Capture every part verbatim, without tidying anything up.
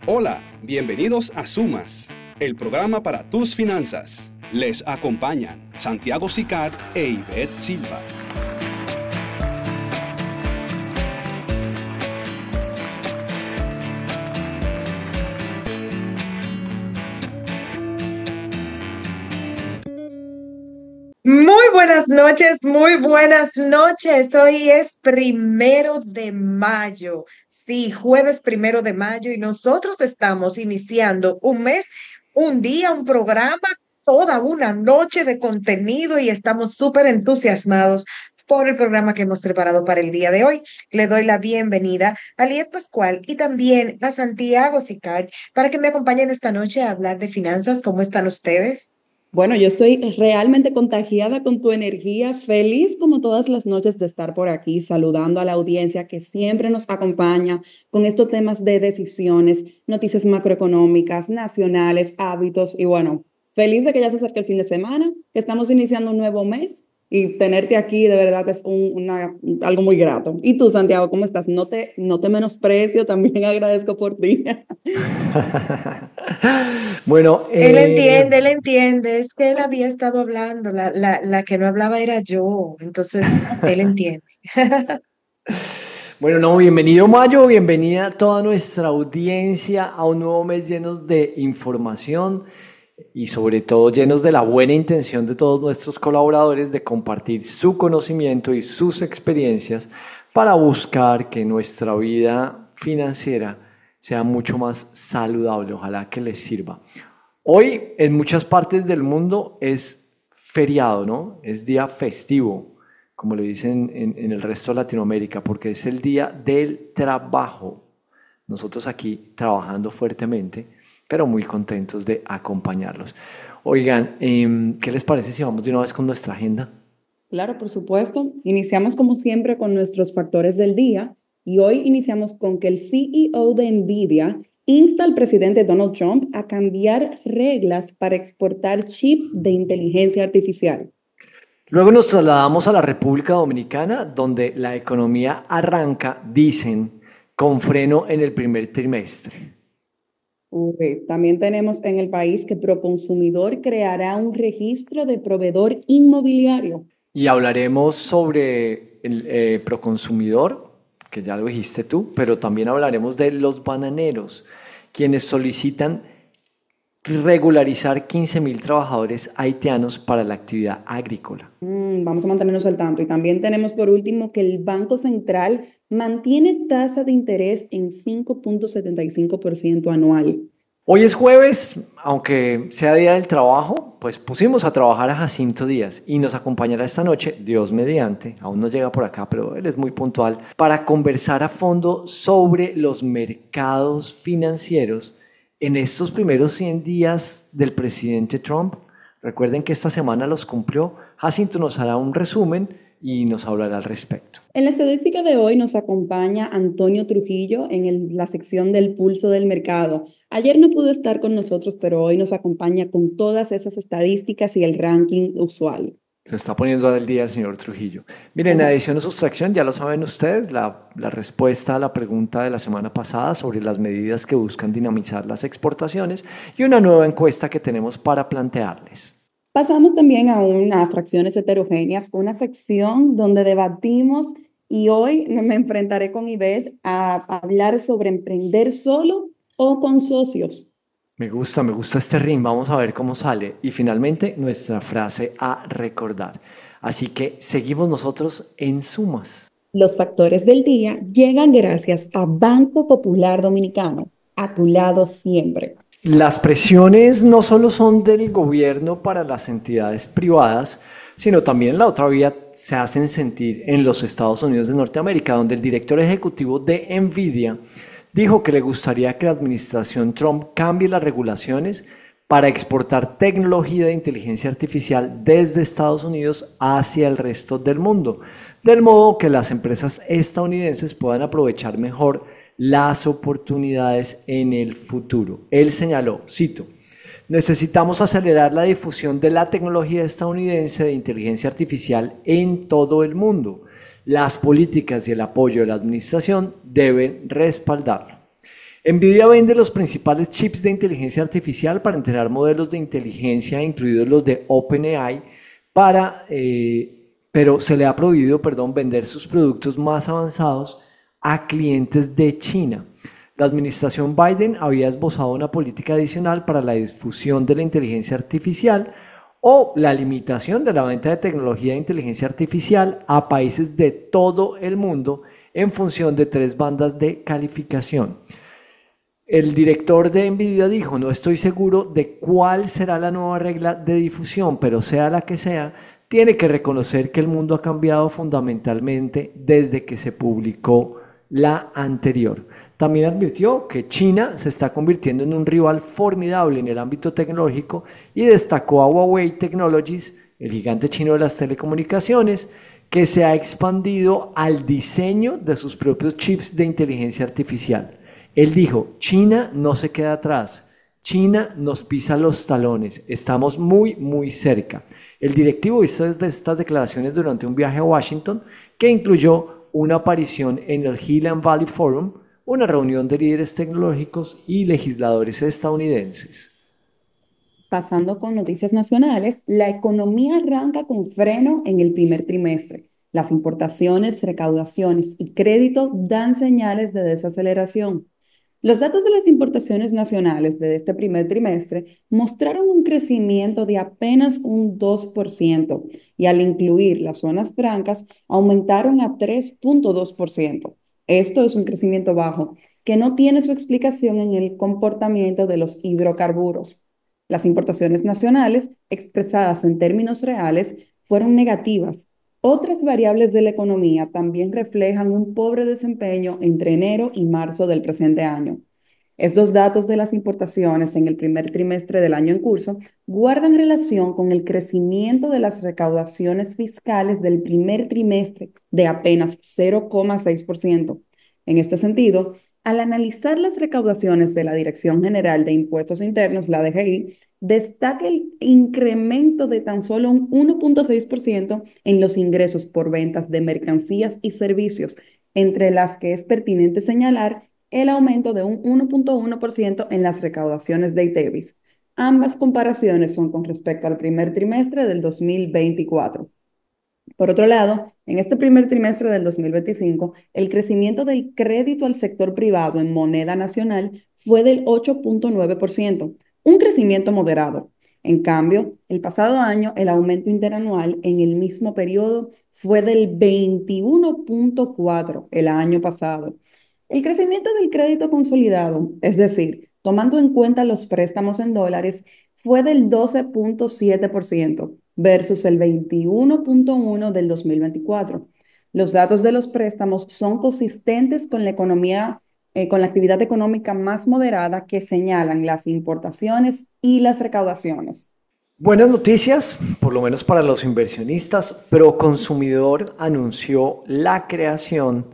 Hola, bienvenidos a Sumas, el programa para tus finanzas. Les acompañan Santiago Sicar e Ivette Silva. Muy buenas noches, muy buenas noches. Hoy es primero de mayo. Sí, jueves primero de mayo y nosotros estamos iniciando un mes, un día, un programa, toda una noche de contenido y estamos súper entusiasmados por el programa que hemos preparado para el día de hoy. Le doy la bienvenida a Liet Pascual y también a Santiago Sicar para que me acompañen esta noche a hablar de finanzas. ¿Cómo están ustedes? Bueno, yo estoy realmente contagiada con tu energía, feliz como todas las noches de estar por aquí, saludando a la audiencia que siempre nos acompaña con estos temas de decisiones, noticias macroeconómicas, nacionales, hábitos y bueno, feliz de que ya se acerque el fin de semana, que estamos iniciando un nuevo mes y tenerte aquí de verdad es un, una, algo muy grato. Y tú, Santiago, ¿cómo estás? No te, no te menosprecio, también agradezco por ti. Bueno, eh... él entiende, él entiende, es que él había estado hablando, la, la, la que no hablaba era yo, entonces él entiende. Bueno, no, bienvenido Mayo, bienvenida a toda nuestra audiencia a un nuevo mes llenos de información y sobre todo llenos de la buena intención de todos nuestros colaboradores de compartir su conocimiento y sus experiencias para buscar que nuestra vida financiera sea mucho más saludable. Ojalá que les sirva. Hoy en muchas partes del mundo es feriado, ¿no? Es día festivo, como le dicen en, en el resto de Latinoamérica, porque es el día del trabajo. Nosotros aquí trabajando fuertemente, pero muy contentos de acompañarlos. Oigan, eh, ¿qué les parece si vamos de una vez con nuestra agenda? Claro, por supuesto. Iniciamos como siempre con nuestros factores del día. Y hoy iniciamos con que el C E O de NVIDIA insta al presidente Donald Trump a cambiar reglas para exportar chips de inteligencia artificial. Luego nos trasladamos a la República Dominicana, donde la economía arranca, dicen, con freno en el primer trimestre. Okay. También tenemos en el país que Proconsumidor creará un registro de proveedor inmobiliario. Y hablaremos sobre el eh, Proconsumidor, que ya lo dijiste tú, pero también hablaremos de los bananeros, quienes solicitan regularizar quince mil trabajadores haitianos para la actividad agrícola. Mm, vamos a mantenernos al tanto. Y también tenemos por último que el Banco Central mantiene tasa de interés en cinco punto setenta y cinco por ciento anual. Hoy es jueves, aunque sea día del trabajo, pues pusimos a trabajar a Jacinto Díaz y nos acompañará esta noche, Dios mediante, aún no llega por acá, pero él es muy puntual, para conversar a fondo sobre los mercados financieros en estos primeros cien días del presidente Trump. Recuerden que esta semana los cumplió. Jacinto nos hará un resumen y nos hablará al respecto. En la estadística de hoy nos acompaña Antonio Trujillo en el, la sección del pulso del mercado. Ayer no pudo estar con nosotros, pero hoy nos acompaña con todas esas estadísticas y el ranking usual. Se está poniendo al día el señor Trujillo. Miren, adición o sustracción, ya lo saben ustedes, la, la respuesta a la pregunta de la semana pasada sobre las medidas que buscan dinamizar las exportaciones y una nueva encuesta que tenemos para plantearles. Pasamos también a una fracciones heterogéneas, una sección donde debatimos y hoy me enfrentaré con Ivette a hablar sobre emprender solo o con socios. Me gusta, me gusta este ring, vamos a ver cómo sale. Y finalmente nuestra frase a recordar. Así que seguimos nosotros en Sumas. Los factores del día llegan gracias a Banco Popular Dominicano, a tu lado siempre. Las presiones no solo son del gobierno para las entidades privadas, sino también la otra vía se hacen sentir en los Estados Unidos de Norteamérica, donde el director ejecutivo de NVIDIA dijo que le gustaría que la administración Trump cambie las regulaciones para exportar tecnología de inteligencia artificial desde Estados Unidos hacia el resto del mundo, del modo que las empresas estadounidenses puedan aprovechar mejor las oportunidades en el futuro. Él señaló, cito, necesitamos acelerar la difusión de la tecnología estadounidense de inteligencia artificial en todo el mundo. Las políticas y el apoyo de la administración deben respaldarlo. NVIDIA vende los principales chips de inteligencia artificial para entrenar modelos de inteligencia, incluidos los de OpenAI, para, eh, pero se le ha prohibido, perdón, vender sus productos más avanzados a clientes de China. La administración Biden había esbozado una política adicional para la difusión de la inteligencia artificial o la limitación de la venta de tecnología de inteligencia artificial a países de todo el mundo en función de tres bandas de calificación. El director de NVIDIA dijo: no estoy seguro de cuál será la nueva regla de difusión, pero sea la que sea, tiene que reconocer que el mundo ha cambiado fundamentalmente desde que se publicó la anterior. También advirtió que China se está convirtiendo en un rival formidable en el ámbito tecnológico y destacó a Huawei Technologies, el gigante chino de las telecomunicaciones, que se ha expandido al diseño de sus propios chips de inteligencia artificial. Él dijo: China no se queda atrás, China nos pisa los talones, estamos muy, muy cerca. El directivo hizo estas declaraciones durante un viaje a Washington que incluyó una aparición en el Highland Valley Forum, una reunión de líderes tecnológicos y legisladores estadounidenses. Pasando con noticias nacionales, la economía arranca con freno en el primer trimestre. Las importaciones, recaudaciones y crédito dan señales de desaceleración. Los datos de las importaciones nacionales de este primer trimestre mostraron un crecimiento de apenas un dos por ciento y al incluir las zonas francas aumentaron a tres punto dos por ciento. Esto es un crecimiento bajo que no tiene su explicación en el comportamiento de los hidrocarburos. Las importaciones nacionales, expresadas en términos reales, fueron negativas. Otras variables de la economía también reflejan un pobre desempeño entre enero y marzo del presente año. Estos datos de las importaciones en el primer trimestre del año en curso guardan relación con el crecimiento de las recaudaciones fiscales del primer trimestre de apenas cero coma seis por ciento. En este sentido, al analizar las recaudaciones de la Dirección General de Impuestos Internos, la D G I, destaca el incremento de tan solo un uno punto seis por ciento en los ingresos por ventas de mercancías y servicios, entre las que es pertinente señalar el aumento de un uno punto uno por ciento en las recaudaciones de ITEVIS. Ambas comparaciones son con respecto al primer trimestre del dos mil veinticuatro. Por otro lado, en este primer trimestre del dos mil veinticinco, el crecimiento del crédito al sector privado en moneda nacional fue del ocho punto nueve por ciento, un crecimiento moderado. En cambio, el pasado año, el aumento interanual en el mismo periodo fue del veintiuno punto cuatro por ciento el año pasado. El crecimiento del crédito consolidado, es decir, tomando en cuenta los préstamos en dólares, fue del doce punto siete por ciento versus el veintiuno punto uno por ciento del dos mil veinticuatro. Los datos de los préstamos son consistentes con la economía, eh, con la actividad económica más moderada que señalan las importaciones y las recaudaciones. Buenas noticias, por lo menos para los inversionistas. Proconsumidor anunció la creación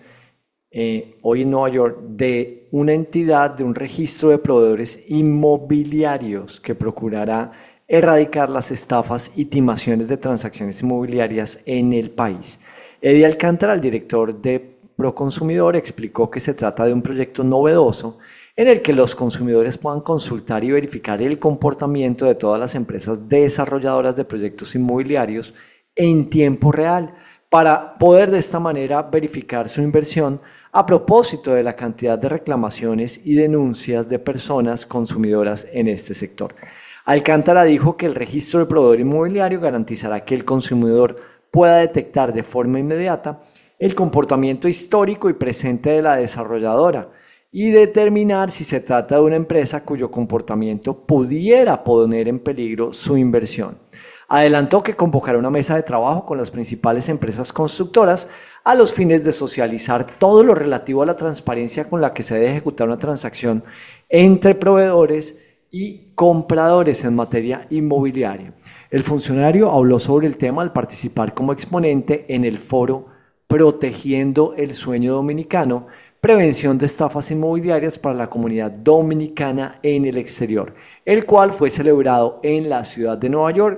Eh, hoy en Nueva York de una entidad, de un registro de proveedores inmobiliarios que procurará erradicar las estafas y timaciones de transacciones inmobiliarias en el país. Eddie Alcántara, el director de Proconsumidor, explicó que se trata de un proyecto novedoso en el que los consumidores puedan consultar y verificar el comportamiento de todas las empresas desarrolladoras de proyectos inmobiliarios en tiempo real, para poder de esta manera verificar su inversión a propósito de la cantidad de reclamaciones y denuncias de personas consumidoras en este sector. Alcántara dijo que el registro de proveedor inmobiliario garantizará que el consumidor pueda detectar de forma inmediata el comportamiento histórico y presente de la desarrolladora y determinar si se trata de una empresa cuyo comportamiento pudiera poner en peligro su inversión. Adelantó que convocará una mesa de trabajo con las principales empresas constructoras a los fines de socializar todo lo relativo a la transparencia con la que se debe ejecutar una transacción entre proveedores y compradores en materia inmobiliaria. El funcionario habló sobre el tema al participar como exponente en el foro Protegiendo el Sueño Dominicano, Prevención de Estafas Inmobiliarias para la Comunidad Dominicana en el Exterior, el cual fue celebrado en la ciudad de Nueva York,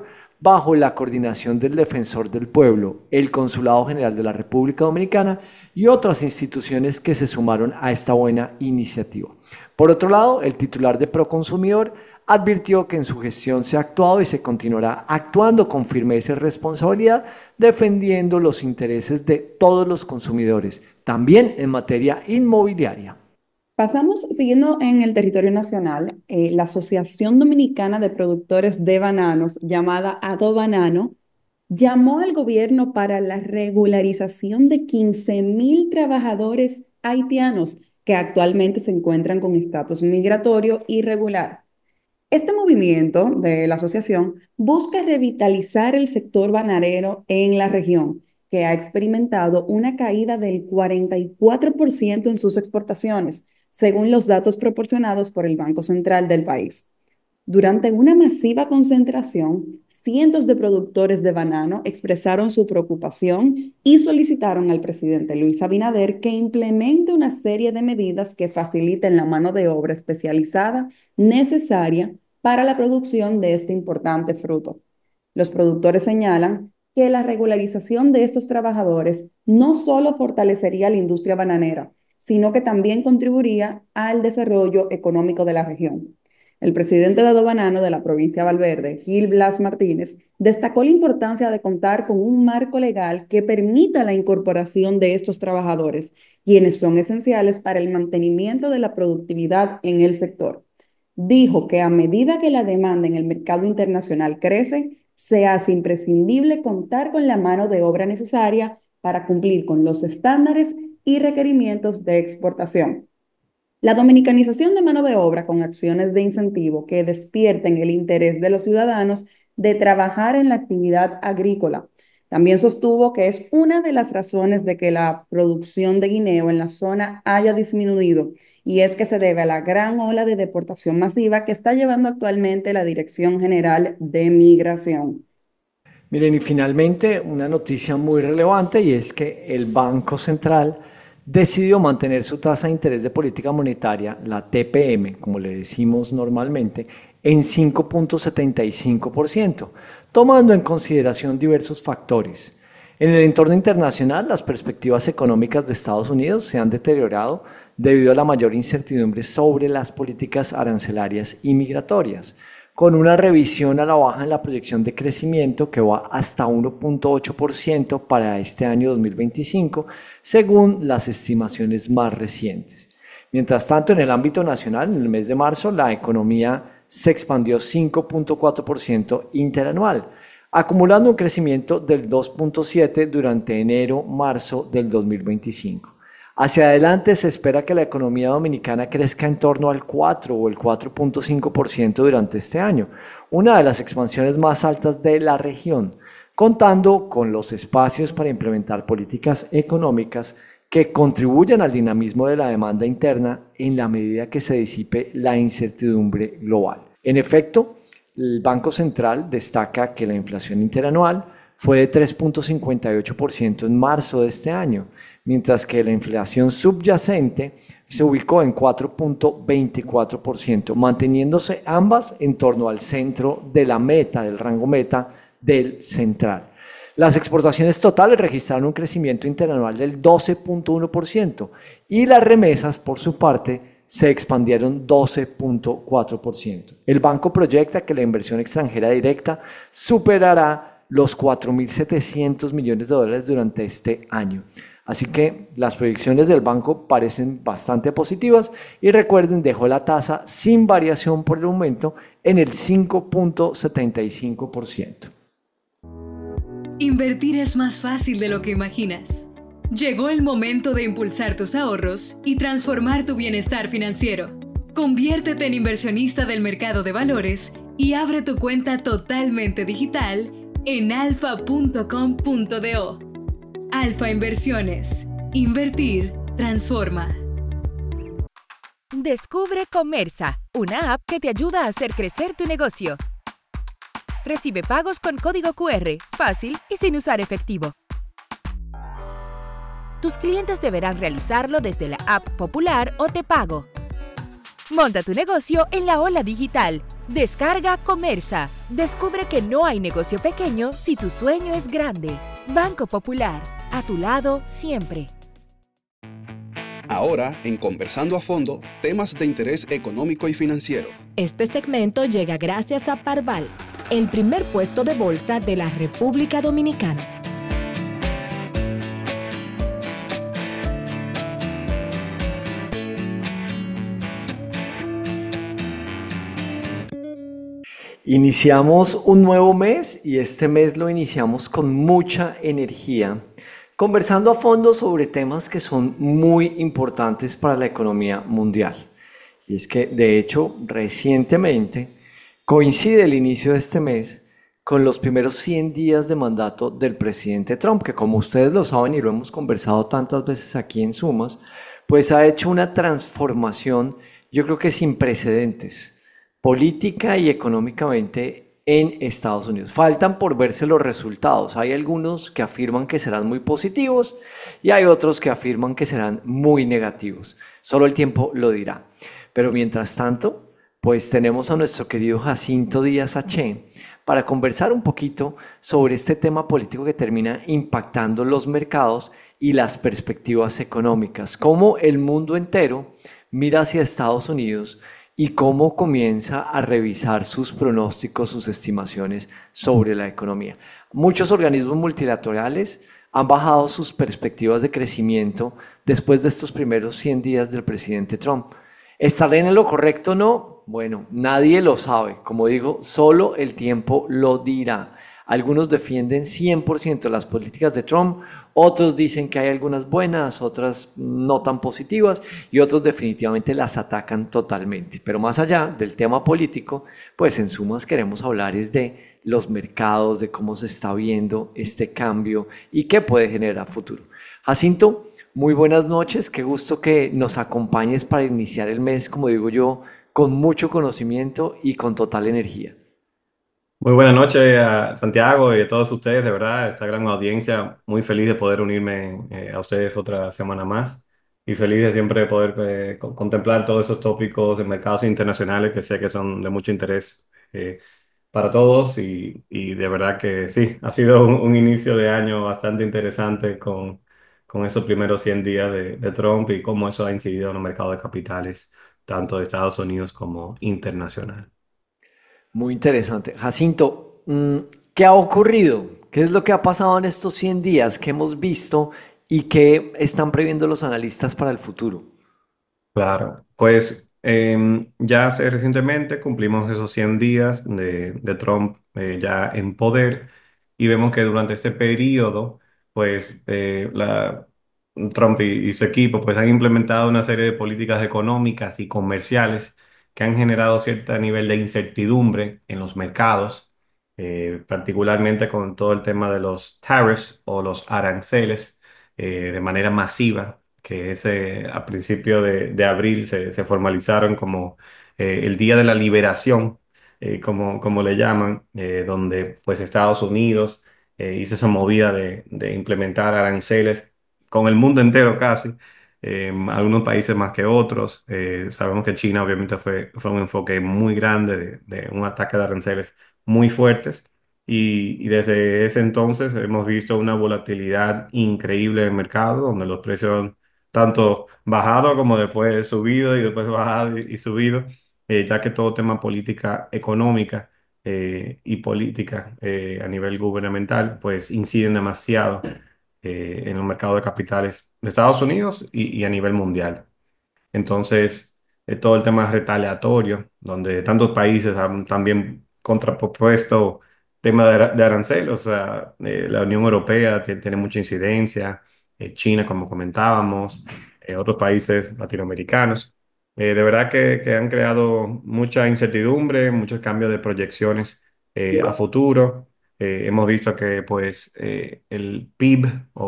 bajo la coordinación del Defensor del Pueblo, el Consulado General de la República Dominicana y otras instituciones que se sumaron a esta buena iniciativa. Por otro lado, el titular de Proconsumidor advirtió que en su gestión se ha actuado y se continuará actuando con firmeza y responsabilidad, defendiendo los intereses de todos los consumidores, también en materia inmobiliaria. Pasamos, siguiendo en el territorio nacional, eh, la Asociación Dominicana de Productores de Bananos, llamada Adobanano, llamó al gobierno para la regularización de quince mil trabajadores haitianos que actualmente se encuentran con estatus migratorio irregular. Este movimiento de la asociación busca revitalizar el sector bananero en la región, que ha experimentado una caída del cuarenta y cuatro por ciento en sus exportaciones, según los datos proporcionados por el Banco Central del país. Durante una masiva concentración, cientos de productores de banano expresaron su preocupación y solicitaron al presidente Luis Abinader que implemente una serie de medidas que faciliten la mano de obra especializada necesaria para la producción de este importante fruto. Los productores señalan que la regularización de estos trabajadores no solo fortalecería la industria bananera, sino que también contribuiría al desarrollo económico de la región. El presidente de Adobanano de la provincia de Valverde, Gil Blas Martínez, destacó la importancia de contar con un marco legal que permita la incorporación de estos trabajadores, quienes son esenciales para el mantenimiento de la productividad en el sector. Dijo que a medida que la demanda en el mercado internacional crece, se hace imprescindible contar con la mano de obra necesaria para cumplir con los estándares y requerimientos de exportación. La dominicanización de mano de obra con acciones de incentivo que despierten el interés de los ciudadanos de trabajar en la actividad agrícola. También sostuvo que es una de las razones de que la producción de guineo en la zona haya disminuido, y es que se debe a la gran ola de deportación masiva que está llevando actualmente la Dirección General de Migración. Miren, y finalmente una noticia muy relevante, y es que el Banco Central decidió mantener su tasa de interés de política monetaria, la T P M, como le decimos normalmente, en cinco punto setenta y cinco por ciento, tomando en consideración diversos factores. En el entorno internacional, las perspectivas económicas de Estados Unidos se han deteriorado debido a la mayor incertidumbre sobre las políticas arancelarias y migratorias, con una revisión a la baja en la proyección de crecimiento que va hasta uno punto ocho por ciento para este año dos mil veinticinco, según las estimaciones más recientes. Mientras tanto, en el ámbito nacional, en el mes de marzo, la economía se expandió cinco punto cuatro por ciento interanual, acumulando un crecimiento del dos punto siete por ciento durante enero-marzo del dos mil veinticinco. Hacia adelante se espera que la economía dominicana crezca en torno al cuatro o el cuatro punto cinco por ciento durante este año, una de las expansiones más altas de la región, contando con los espacios para implementar políticas económicas que contribuyan al dinamismo de la demanda interna en la medida que se disipe la incertidumbre global. En efecto, el Banco Central destaca que la inflación interanual fue de tres punto cincuenta y ocho por ciento en marzo de este año, mientras que la inflación subyacente se ubicó en cuatro punto veinticuatro por ciento, manteniéndose ambas en torno al centro de la meta, del rango meta del central. Las exportaciones totales registraron un crecimiento interanual del doce punto uno por ciento y las remesas, por su parte, se expandieron doce punto cuatro por ciento. El banco proyecta que la inversión extranjera directa superará los cuatro mil setecientos millones de dólares durante este año. Así que las proyecciones del banco parecen bastante positivas y recuerden, dejó la tasa sin variación por el momento en el cinco punto setenta y cinco por ciento. Invertir es más fácil de lo que imaginas. Llegó el momento de impulsar tus ahorros y transformar tu bienestar financiero. Conviértete en inversionista del mercado de valores y abre tu cuenta totalmente digital en alfa punto com punto do. Alfa Inversiones. Invertir transforma. Descubre Comersa, una app que te ayuda a hacer crecer tu negocio. Recibe pagos con código cu erre, fácil y sin usar efectivo. Tus clientes deberán realizarlo desde la app Popular o Te Pago. Monta tu negocio en la ola digital Descarga Comersa. Descubre que no hay negocio pequeño si tu sueño es grande. Banco Popular, a tu lado siempre. Ahora, en Conversando a Fondo, temas de interés económico y financiero. Este segmento llega gracias a Parval, el primer puesto de bolsa de la República Dominicana. Iniciamos un nuevo mes y este mes lo iniciamos con mucha energía, conversando a fondo sobre temas que son muy importantes para la economía mundial. Y es que, de hecho, recientemente coincide el inicio de este mes con los primeros cien días de mandato del presidente Trump, que como ustedes lo saben y lo hemos conversado tantas veces aquí en Sumas, pues ha hecho una transformación, yo creo que sin precedentes, política y económicamente en Estados Unidos. Faltan por verse los resultados. Hay algunos que afirman que serán muy positivos y hay otros que afirman que serán muy negativos. Solo el tiempo lo dirá. Pero mientras tanto, pues tenemos a nuestro querido Jacinto Díaz Aché para conversar un poquito sobre este tema político que termina impactando los mercados y las perspectivas económicas. Cómo el mundo entero mira hacia Estados Unidos y cómo comienza a revisar sus pronósticos, sus estimaciones sobre la economía. Muchos organismos multilaterales han bajado sus perspectivas de crecimiento después de estos primeros cien días del presidente Trump. ¿Estará en lo correcto o no? Bueno, nadie lo sabe. Como digo, solo el tiempo lo dirá. Algunos defienden cien por ciento las políticas de Trump, otros dicen que hay algunas buenas, otras no tan positivas y otros definitivamente las atacan totalmente. Pero más allá del tema político, pues en sumas queremos hablar es de los mercados, de cómo se está viendo este cambio y qué puede generar a futuro. Jacinto, muy buenas noches, qué gusto que nos acompañes para iniciar el mes, como digo yo, con mucho conocimiento y con total energía. Muy buenas noches a Santiago y a todos ustedes, de verdad, esta gran audiencia, muy feliz de poder unirme eh, a ustedes otra semana más y feliz de siempre poder eh, co- contemplar todos esos tópicos de mercados internacionales que sé que son de mucho interés eh, para todos y, y de verdad que sí, ha sido un, un inicio de año bastante interesante con, con esos primeros cien días de, de Trump y cómo eso ha incidido en los mercados de capitales, tanto de Estados Unidos como internacional. Muy interesante. Jacinto, mm, ¿qué ha ocurrido? ¿Qué es lo que ha pasado en estos cien días que hemos visto y qué están previendo los analistas para el futuro? Claro, pues em, ya hace recientemente cumplimos esos cien días de, de Trump eh, ya en poder y vemos que durante este periodo, pues eh, la, Trump y, y su equipo pues han implementado una serie de políticas económicas y comerciales que han generado cierto nivel de incertidumbre en los mercados, eh, particularmente con todo el tema de los tariffs o los aranceles eh, de manera masiva que ese, a principio de, de abril se, se formalizaron como eh, el Día de la Liberación, eh, como, como le llaman, eh, donde pues Estados Unidos eh, hizo esa movida de, de implementar aranceles con el mundo entero casi, eh, algunos países más que otros. Eh, sabemos que China obviamente fue, fue un enfoque muy grande de, de un ataque de aranceles muy fuertes. Y, y desde ese entonces hemos visto una volatilidad increíble en el mercado, donde los precios tanto bajado como después subido y después bajado y, y subido, eh, ya que todo tema política económica eh, y política eh, a nivel gubernamental, pues inciden demasiado eh, en el mercado de capitales de Estados Unidos y, y a nivel mundial. Entonces, eh, todo el tema retaliatorio, donde tantos países han también contrapuesto tema de, ara- de aranceles, o sea, eh, la Unión Europea tie- tiene mucha incidencia, eh, China, como comentábamos, eh, otros países latinoamericanos. Eh, de verdad que, que han creado mucha incertidumbre, muchos cambios de proyecciones eh, a futuro. Eh, hemos visto que pues eh, el P I B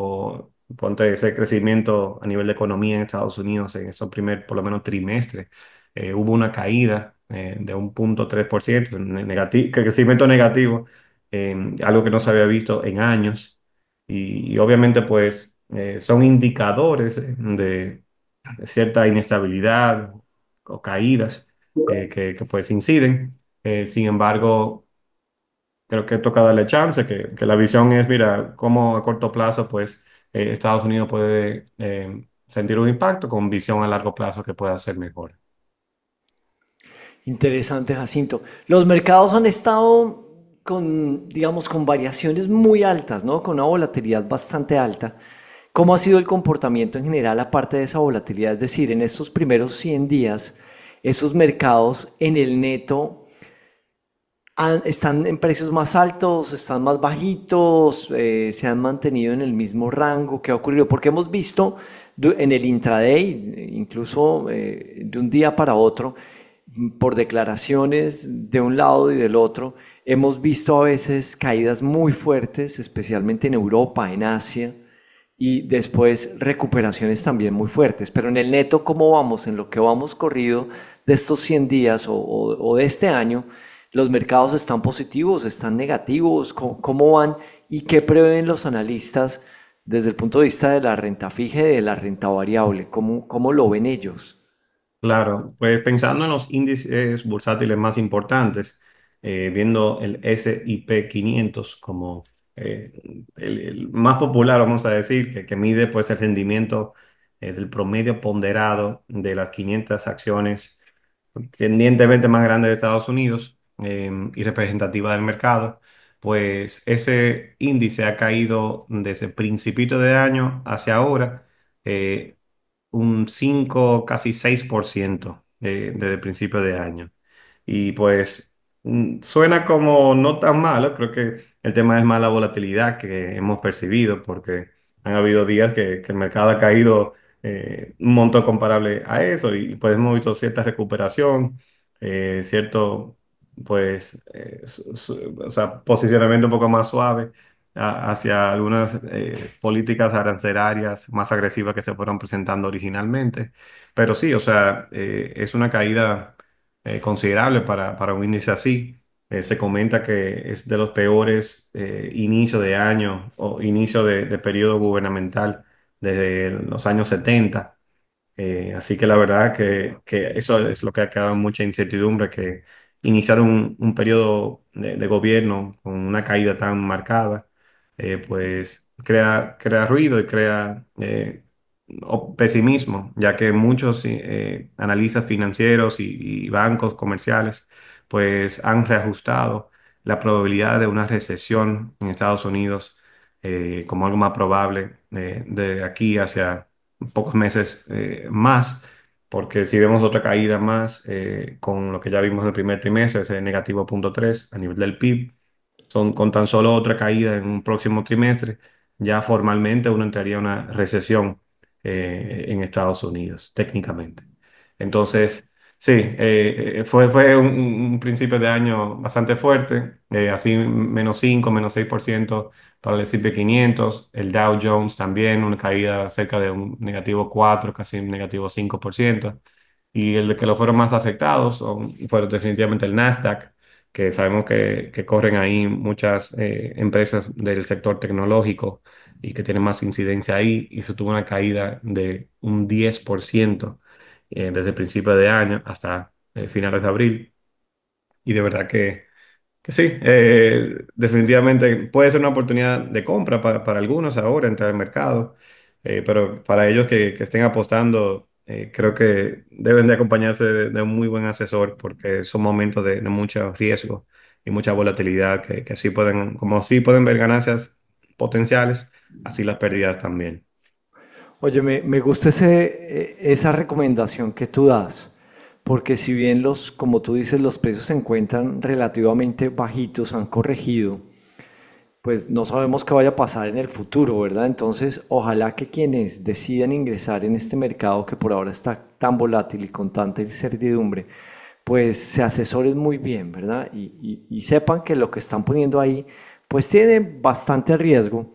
o ponte ese crecimiento a nivel de economía en Estados Unidos en estos primer, por lo menos, trimestres, eh, hubo una caída eh, de un punto tres por ciento, negativo, crecimiento negativo, eh, algo que no se había visto en años. Y, y obviamente, pues, eh, son indicadores eh, de cierta inestabilidad o caídas eh, que, que, pues inciden Eh, sin embargo, creo que toca darle chance, que, que la visión es, mira, cómo a corto plazo, pues eh, Estados Unidos puede eh, sentir un impacto con visión a largo plazo que pueda ser mejor. Interesante, Jacinto. Los mercados han estado con, digamos, con variaciones muy altas, ¿no? Con una volatilidad bastante alta. ¿Cómo ha sido el comportamiento en general aparte de esa volatilidad? Es decir, en estos primeros cien días, esos mercados en el neto han- están en precios más altos, están más bajitos, eh, se han mantenido en el mismo rango. ¿Qué ha ocurrido? Porque hemos visto du- en el intraday, eh, incluso eh, de un día para otro, mm, por declaraciones de un lado y del otro, hemos visto a veces caídas muy fuertes, especialmente en Europa, en Asia, y después recuperaciones también muy fuertes. Pero en el neto, ¿cómo vamos? En lo que vamos corrido de estos cien días o, o- o de este año, ¿los mercados están positivos, están negativos? ¿Cómo, cómo van? ¿Y qué prevén los analistas desde el punto de vista de la renta fija y de la renta variable? ¿Cómo, cómo lo ven ellos? Claro, pues pensando en los índices bursátiles más importantes, eh, viendo el S y P quinientos como eh, el, el más popular, vamos a decir, que, que mide pues el rendimiento eh, del promedio ponderado de las quinientas acciones tendientemente más grandes de Estados Unidos eh, y representativa del mercado, pues ese índice ha caído desde principio de año hacia ahora. eh, un cinco casi seis por ciento eh, desde el principio de año. Y pues mm, suena como no tan malo, creo que el tema es más la volatilidad que hemos percibido, porque han habido días que, que el mercado ha caído eh, un monto comparable a eso y pues hemos visto cierta recuperación, eh, cierto, pues, eh, su- su- o sea, posicionamiento un poco más suave a- hacia algunas eh, políticas arancelarias más agresivas que se fueron presentando originalmente. Pero sí, o sea, eh, es una caída eh, considerable para, para un índice así. Eh, se comenta que es de los peores eh, inicios de año o inicio de, de periodo gubernamental desde los años setenta. Eh, así que la verdad que, que eso es lo que ha quedado mucha incertidumbre, que iniciar un, un periodo de, de gobierno con una caída tan marcada, eh, pues crea, crea ruido y crea eh, o- pesimismo, ya que muchos eh, analistas financieros y, y bancos comerciales pues han reajustado la probabilidad de una recesión en Estados Unidos eh, como algo más probable eh, de aquí hacia pocos meses eh, más, porque si vemos otra caída más eh, con lo que ya vimos en el primer trimestre, ese negativo punto tres a nivel del P I B, son con tan solo otra caída en un próximo trimestre, ya formalmente uno entraría en una recesión eh, en Estados Unidos, técnicamente. Entonces, sí, eh, eh, fue, fue un, un principio de año bastante fuerte, eh, así menos cinco menos seis por ciento para el S y P quinientos, el Dow Jones también, una caída cerca de un negativo cuatro, casi un negativo cinco por ciento. Y el de que lo fueron más afectados son, fue definitivamente el Nasdaq, que sabemos que, que corren ahí muchas eh, empresas del sector tecnológico y que tienen más incidencia ahí, y eso tuvo una caída de un diez por ciento eh, desde el principio de año hasta eh, finales de abril. Y de verdad que que sí, eh, definitivamente puede ser una oportunidad de compra para, para algunos ahora entrar al mercado, eh, pero para ellos que, que estén apostando, eh, creo que deben de acompañarse de, de un muy buen asesor porque son momentos de, de mucho riesgo y mucha volatilidad que, que así pueden, como así pueden ver ganancias potenciales, así las pérdidas también. Oye, me, me gusta ese, eh, esa recomendación que tú das, porque si bien los, como tú dices, los precios se encuentran relativamente bajitos, han corregido, pues no sabemos qué vaya a pasar en el futuro, ¿verdad? Entonces, ojalá que quienes decidan ingresar en este mercado que por ahora está tan volátil y con tanta incertidumbre, pues se asesoren muy bien, ¿verdad? Y, y- y sepan que lo que están poniendo ahí, pues tiene bastante riesgo.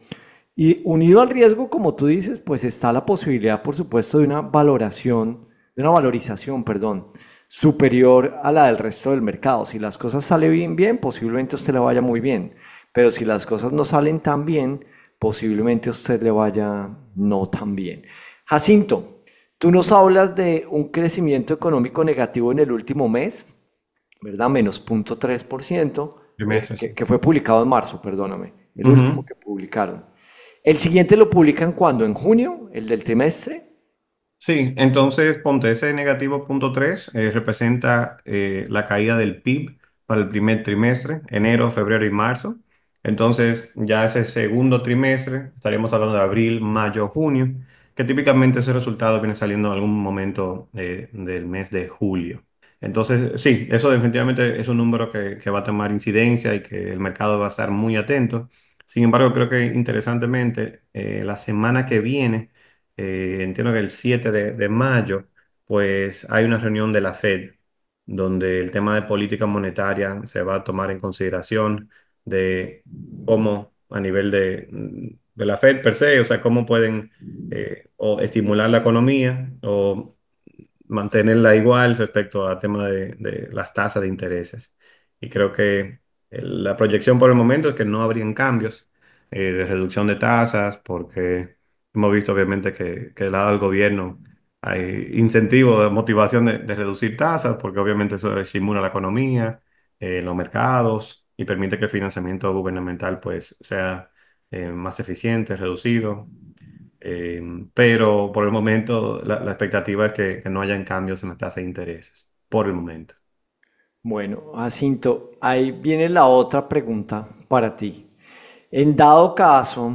Y unido al riesgo, como tú dices, pues está la posibilidad, por supuesto, de una valoración, de una valorización, perdón, superior a la del resto del mercado. Si las cosas salen bien, bien, posiblemente a usted le vaya muy bien. Pero si las cosas no salen tan bien, posiblemente a usted le vaya no tan bien. Jacinto, tú nos hablas de un crecimiento económico negativo en el último mes. ¿verdad? Menos cero punto tres por ciento, eh, Trimestre, que, sí. que fue publicado en marzo, perdóname, el último Ujú. que publicaron. ¿El siguiente lo publican cuándo? ¿En junio? ¿El del trimestre? Sí, entonces ponte ese negativo punto tres eh, representa eh, la caída del P I B para el primer trimestre, enero, febrero y marzo. Entonces ya ese segundo trimestre, estaríamos hablando de abril, mayo, junio, que típicamente ese resultado viene saliendo en algún momento eh, del mes de julio. Entonces, sí, eso definitivamente es un número que, que va a tomar incidencia y que el mercado va a estar muy atento. Sin embargo, creo que interesantemente, eh, la semana que viene, eh, entiendo que el siete de, de mayo, pues hay una reunión de la Fed donde el tema de política monetaria se va a tomar en consideración de cómo a nivel de, de la Fed per se, o sea, cómo pueden eh, o estimular la economía o mantenerla igual respecto al tema de, de las tasas de intereses. Y creo que el- la proyección por el momento es que no habrían cambios eh, de reducción de tasas, porque hemos visto obviamente que, que del lado del gobierno hay incentivo, de motivación de, de reducir tasas, porque obviamente eso estimula la economía, eh, los mercados y permite que el financiamiento gubernamental pues sea eh, más eficiente, reducido. Eh, pero por el momento la, la expectativa es que, que no hayan cambios en la tasa de intereses. Por el momento. Bueno, Jacinto, ahí viene la otra pregunta para ti. En dado caso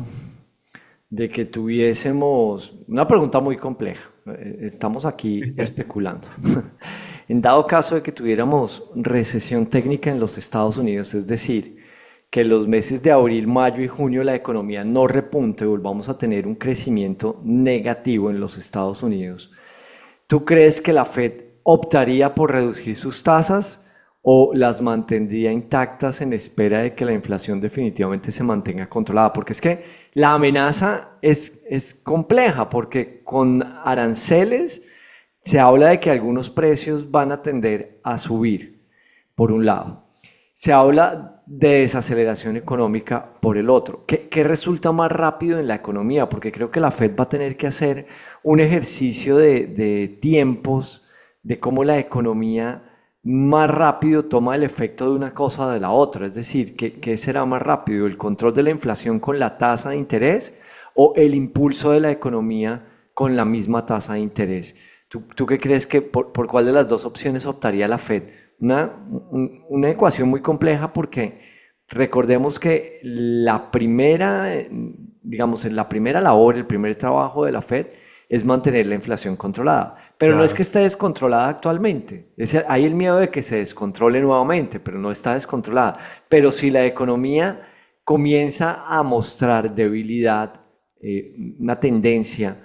de que tuviésemos una pregunta muy compleja, eh, estamos aquí especulando. En dado caso de que tuviéramos recesión técnica en los Estados Unidos, es decir, que los meses de abril, mayo y junio la economía no repunte, volvamos a tener un crecimiento negativo en los Estados Unidos, ¿tú crees que la Fed optaría por reducir sus tasas o las mantendría intactas en espera de que la inflación definitivamente se mantenga controlada? Porque es que la amenaza es, es compleja, porque con aranceles se habla de que algunos precios van a tender a subir, por un lado. Se habla de desaceleración económica por el otro. ¿Qué, qué resulta más rápido en la economía? Porque creo que la Fed va a tener que hacer un ejercicio de, de tiempos, de cómo la economía más rápido toma el efecto de una cosa o de la otra. Es decir, ¿qué, qué será más rápido? ¿El control de la inflación con la tasa de interés o el impulso de la economía con la misma tasa de interés? ¿Tú, tú qué crees que por, por cuál de las dos opciones optaría la Fed? Una, un- una ecuación muy compleja porque recordemos que la primera, eh, digamos, en la primera labor, el primer trabajo de la Fed es mantener la inflación controlada. Pero no es que Claro. esté descontrolada actualmente. Es- hay el miedo de que se descontrole nuevamente, pero no está descontrolada. Pero si la economía comienza a mostrar debilidad, eh, una tendencia,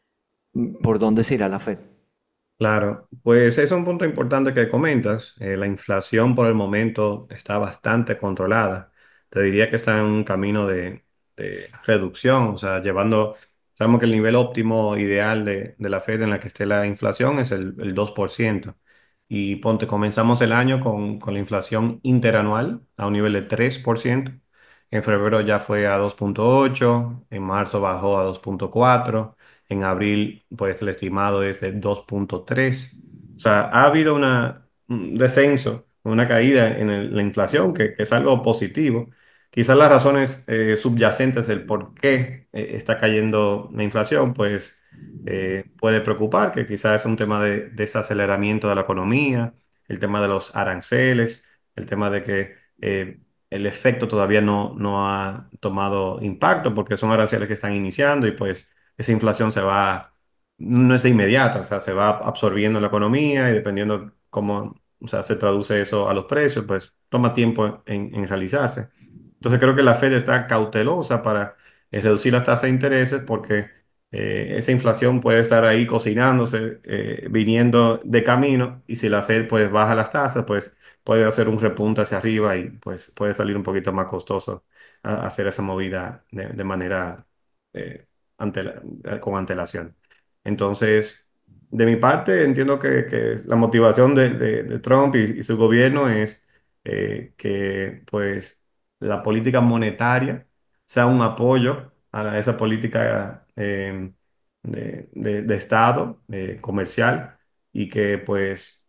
¿por dónde se irá la Fed? Claro, pues ese es un punto importante que comentas. Eh, la inflación por el momento está bastante controlada. Te diría que está en un camino de, de reducción, o sea, llevando, sabemos que el nivel óptimo ideal de, de la Fed en la que esté la inflación es el, el dos por ciento. Y ponte, comenzamos el año con, con la inflación interanual a un nivel de tres por ciento. En febrero ya fue a dos punto ocho, en marzo bajó a dos punto cuatro. En abril, pues el estimado es de dos punto tres. O sea, ha habido una, un descenso, una caída en el- la inflación, que, que es algo positivo. Quizás las razones eh, subyacentes del por qué eh, está cayendo la inflación, pues eh, puede preocupar, que quizás es un tema de desaceleramiento de la economía, el tema de los aranceles, el tema de que eh, el efecto todavía no, no ha tomado impacto, porque son aranceles que están iniciando y pues esa inflación se va, no es de inmediata, o sea, se va absorbiendo en la economía y dependiendo cómo, o sea, se traduce eso a los precios, pues toma tiempo en, en realizarse. Entonces creo que la Fed está cautelosa para eh, reducir las tasas de intereses porque eh, esa inflación puede estar ahí cocinándose, eh, viniendo de camino, y si la Fed pues baja las tasas, pues puede hacer un repunte hacia arriba y pues puede salir un poquito más costoso a- hacer esa movida de, de manera eh, antela- eh, con antelación. Entonces, de mi parte, entiendo que, que la motivación de, de- de Trump y, y su gobierno es eh, que pues la política monetaria sea un apoyo a la- esa política eh, de, de- de Estado eh, comercial, y que pues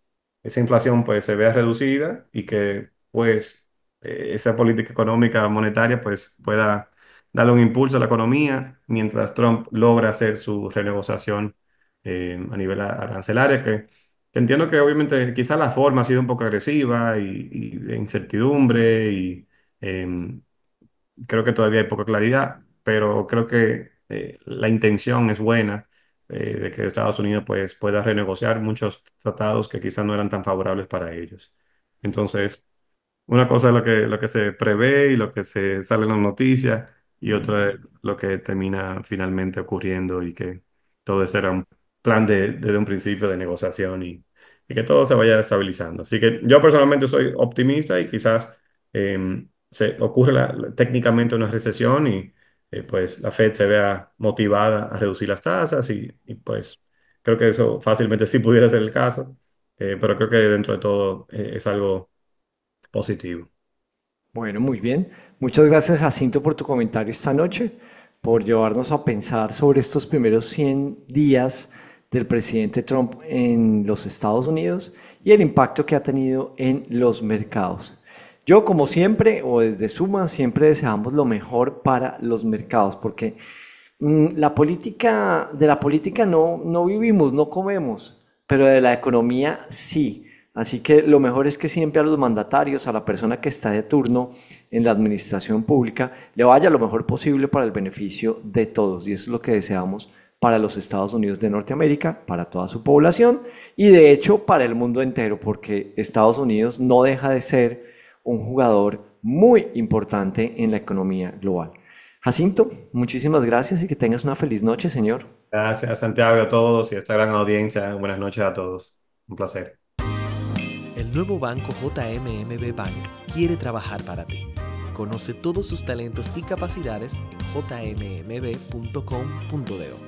esa inflación pues se vea reducida y que pues eh, esa política económica monetaria pues pueda darle un impulso a la economía mientras Trump logra hacer su renegociación eh, a nivel a- arancelaria, que, que entiendo que obviamente quizás la forma ha sido un poco agresiva y, y de incertidumbre y em, creo que todavía hay poca claridad, pero creo que eh, la intención es buena eh, de que Estados Unidos pues, pueda renegociar muchos tratados que quizás no eran tan favorables para ellos. Entonces, una cosa es lo que, lo que se prevé y lo que se sale en las noticias, y otra es lo que termina finalmente ocurriendo y que todo eso era un plan de, desde un principio de negociación y, y que todo se vaya estabilizando. Así que yo personalmente soy optimista y quizás eh, se ocurre la- la- técnicamente una recesión y eh, pues la Fed se vea motivada a reducir las tasas y, y, pues creo que eso fácilmente sí pudiera ser el caso, eh, pero creo que dentro de todo eh, es algo positivo. Bueno, muy bien. Muchas gracias, Jacinto, por tu comentario esta noche, por llevarnos a pensar sobre estos primeros cien días del presidente Trump en los Estados Unidos y el impacto que ha tenido en los mercados. Yo, como siempre, o desde Suma, siempre deseamos lo mejor para los mercados, porque mm, la política, de la política no, no vivimos, no comemos, pero de la economía sí. Así que lo mejor es que siempre a los mandatarios, a la persona que está de turno en la administración pública, le vaya lo mejor posible para el beneficio de todos. Y eso es lo que deseamos para los Estados Unidos de Norteamérica, para toda su población y de hecho para el mundo entero, porque Estados Unidos no deja de ser un jugador muy importante en la economía global. Jacinto, muchísimas gracias y que tengas una feliz noche, señor. Gracias, Santiago, a todos y a esta gran audiencia. Buenas noches a todos. Un placer. El nuevo banco J M M B Bank quiere trabajar para ti. Conoce todos sus talentos y capacidades en j m m b punto com punto d o.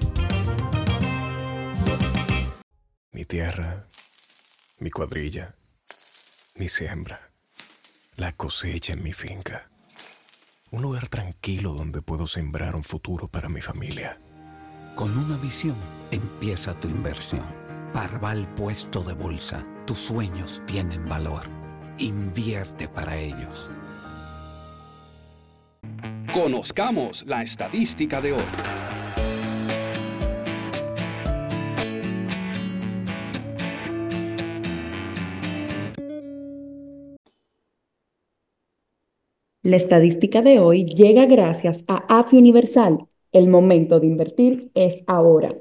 Mi tierra, mi cuadrilla, mi siembra, la cosecha en mi finca. Un lugar tranquilo donde puedo sembrar un futuro para mi familia. Con una visión empieza tu inversión. Parval Puesto de Bolsa. Tus sueños tienen valor. Invierte para ellos. Conozcamos la estadística de hoy. La estadística de hoy llega gracias a AFI Universal. El momento de invertir es ahora.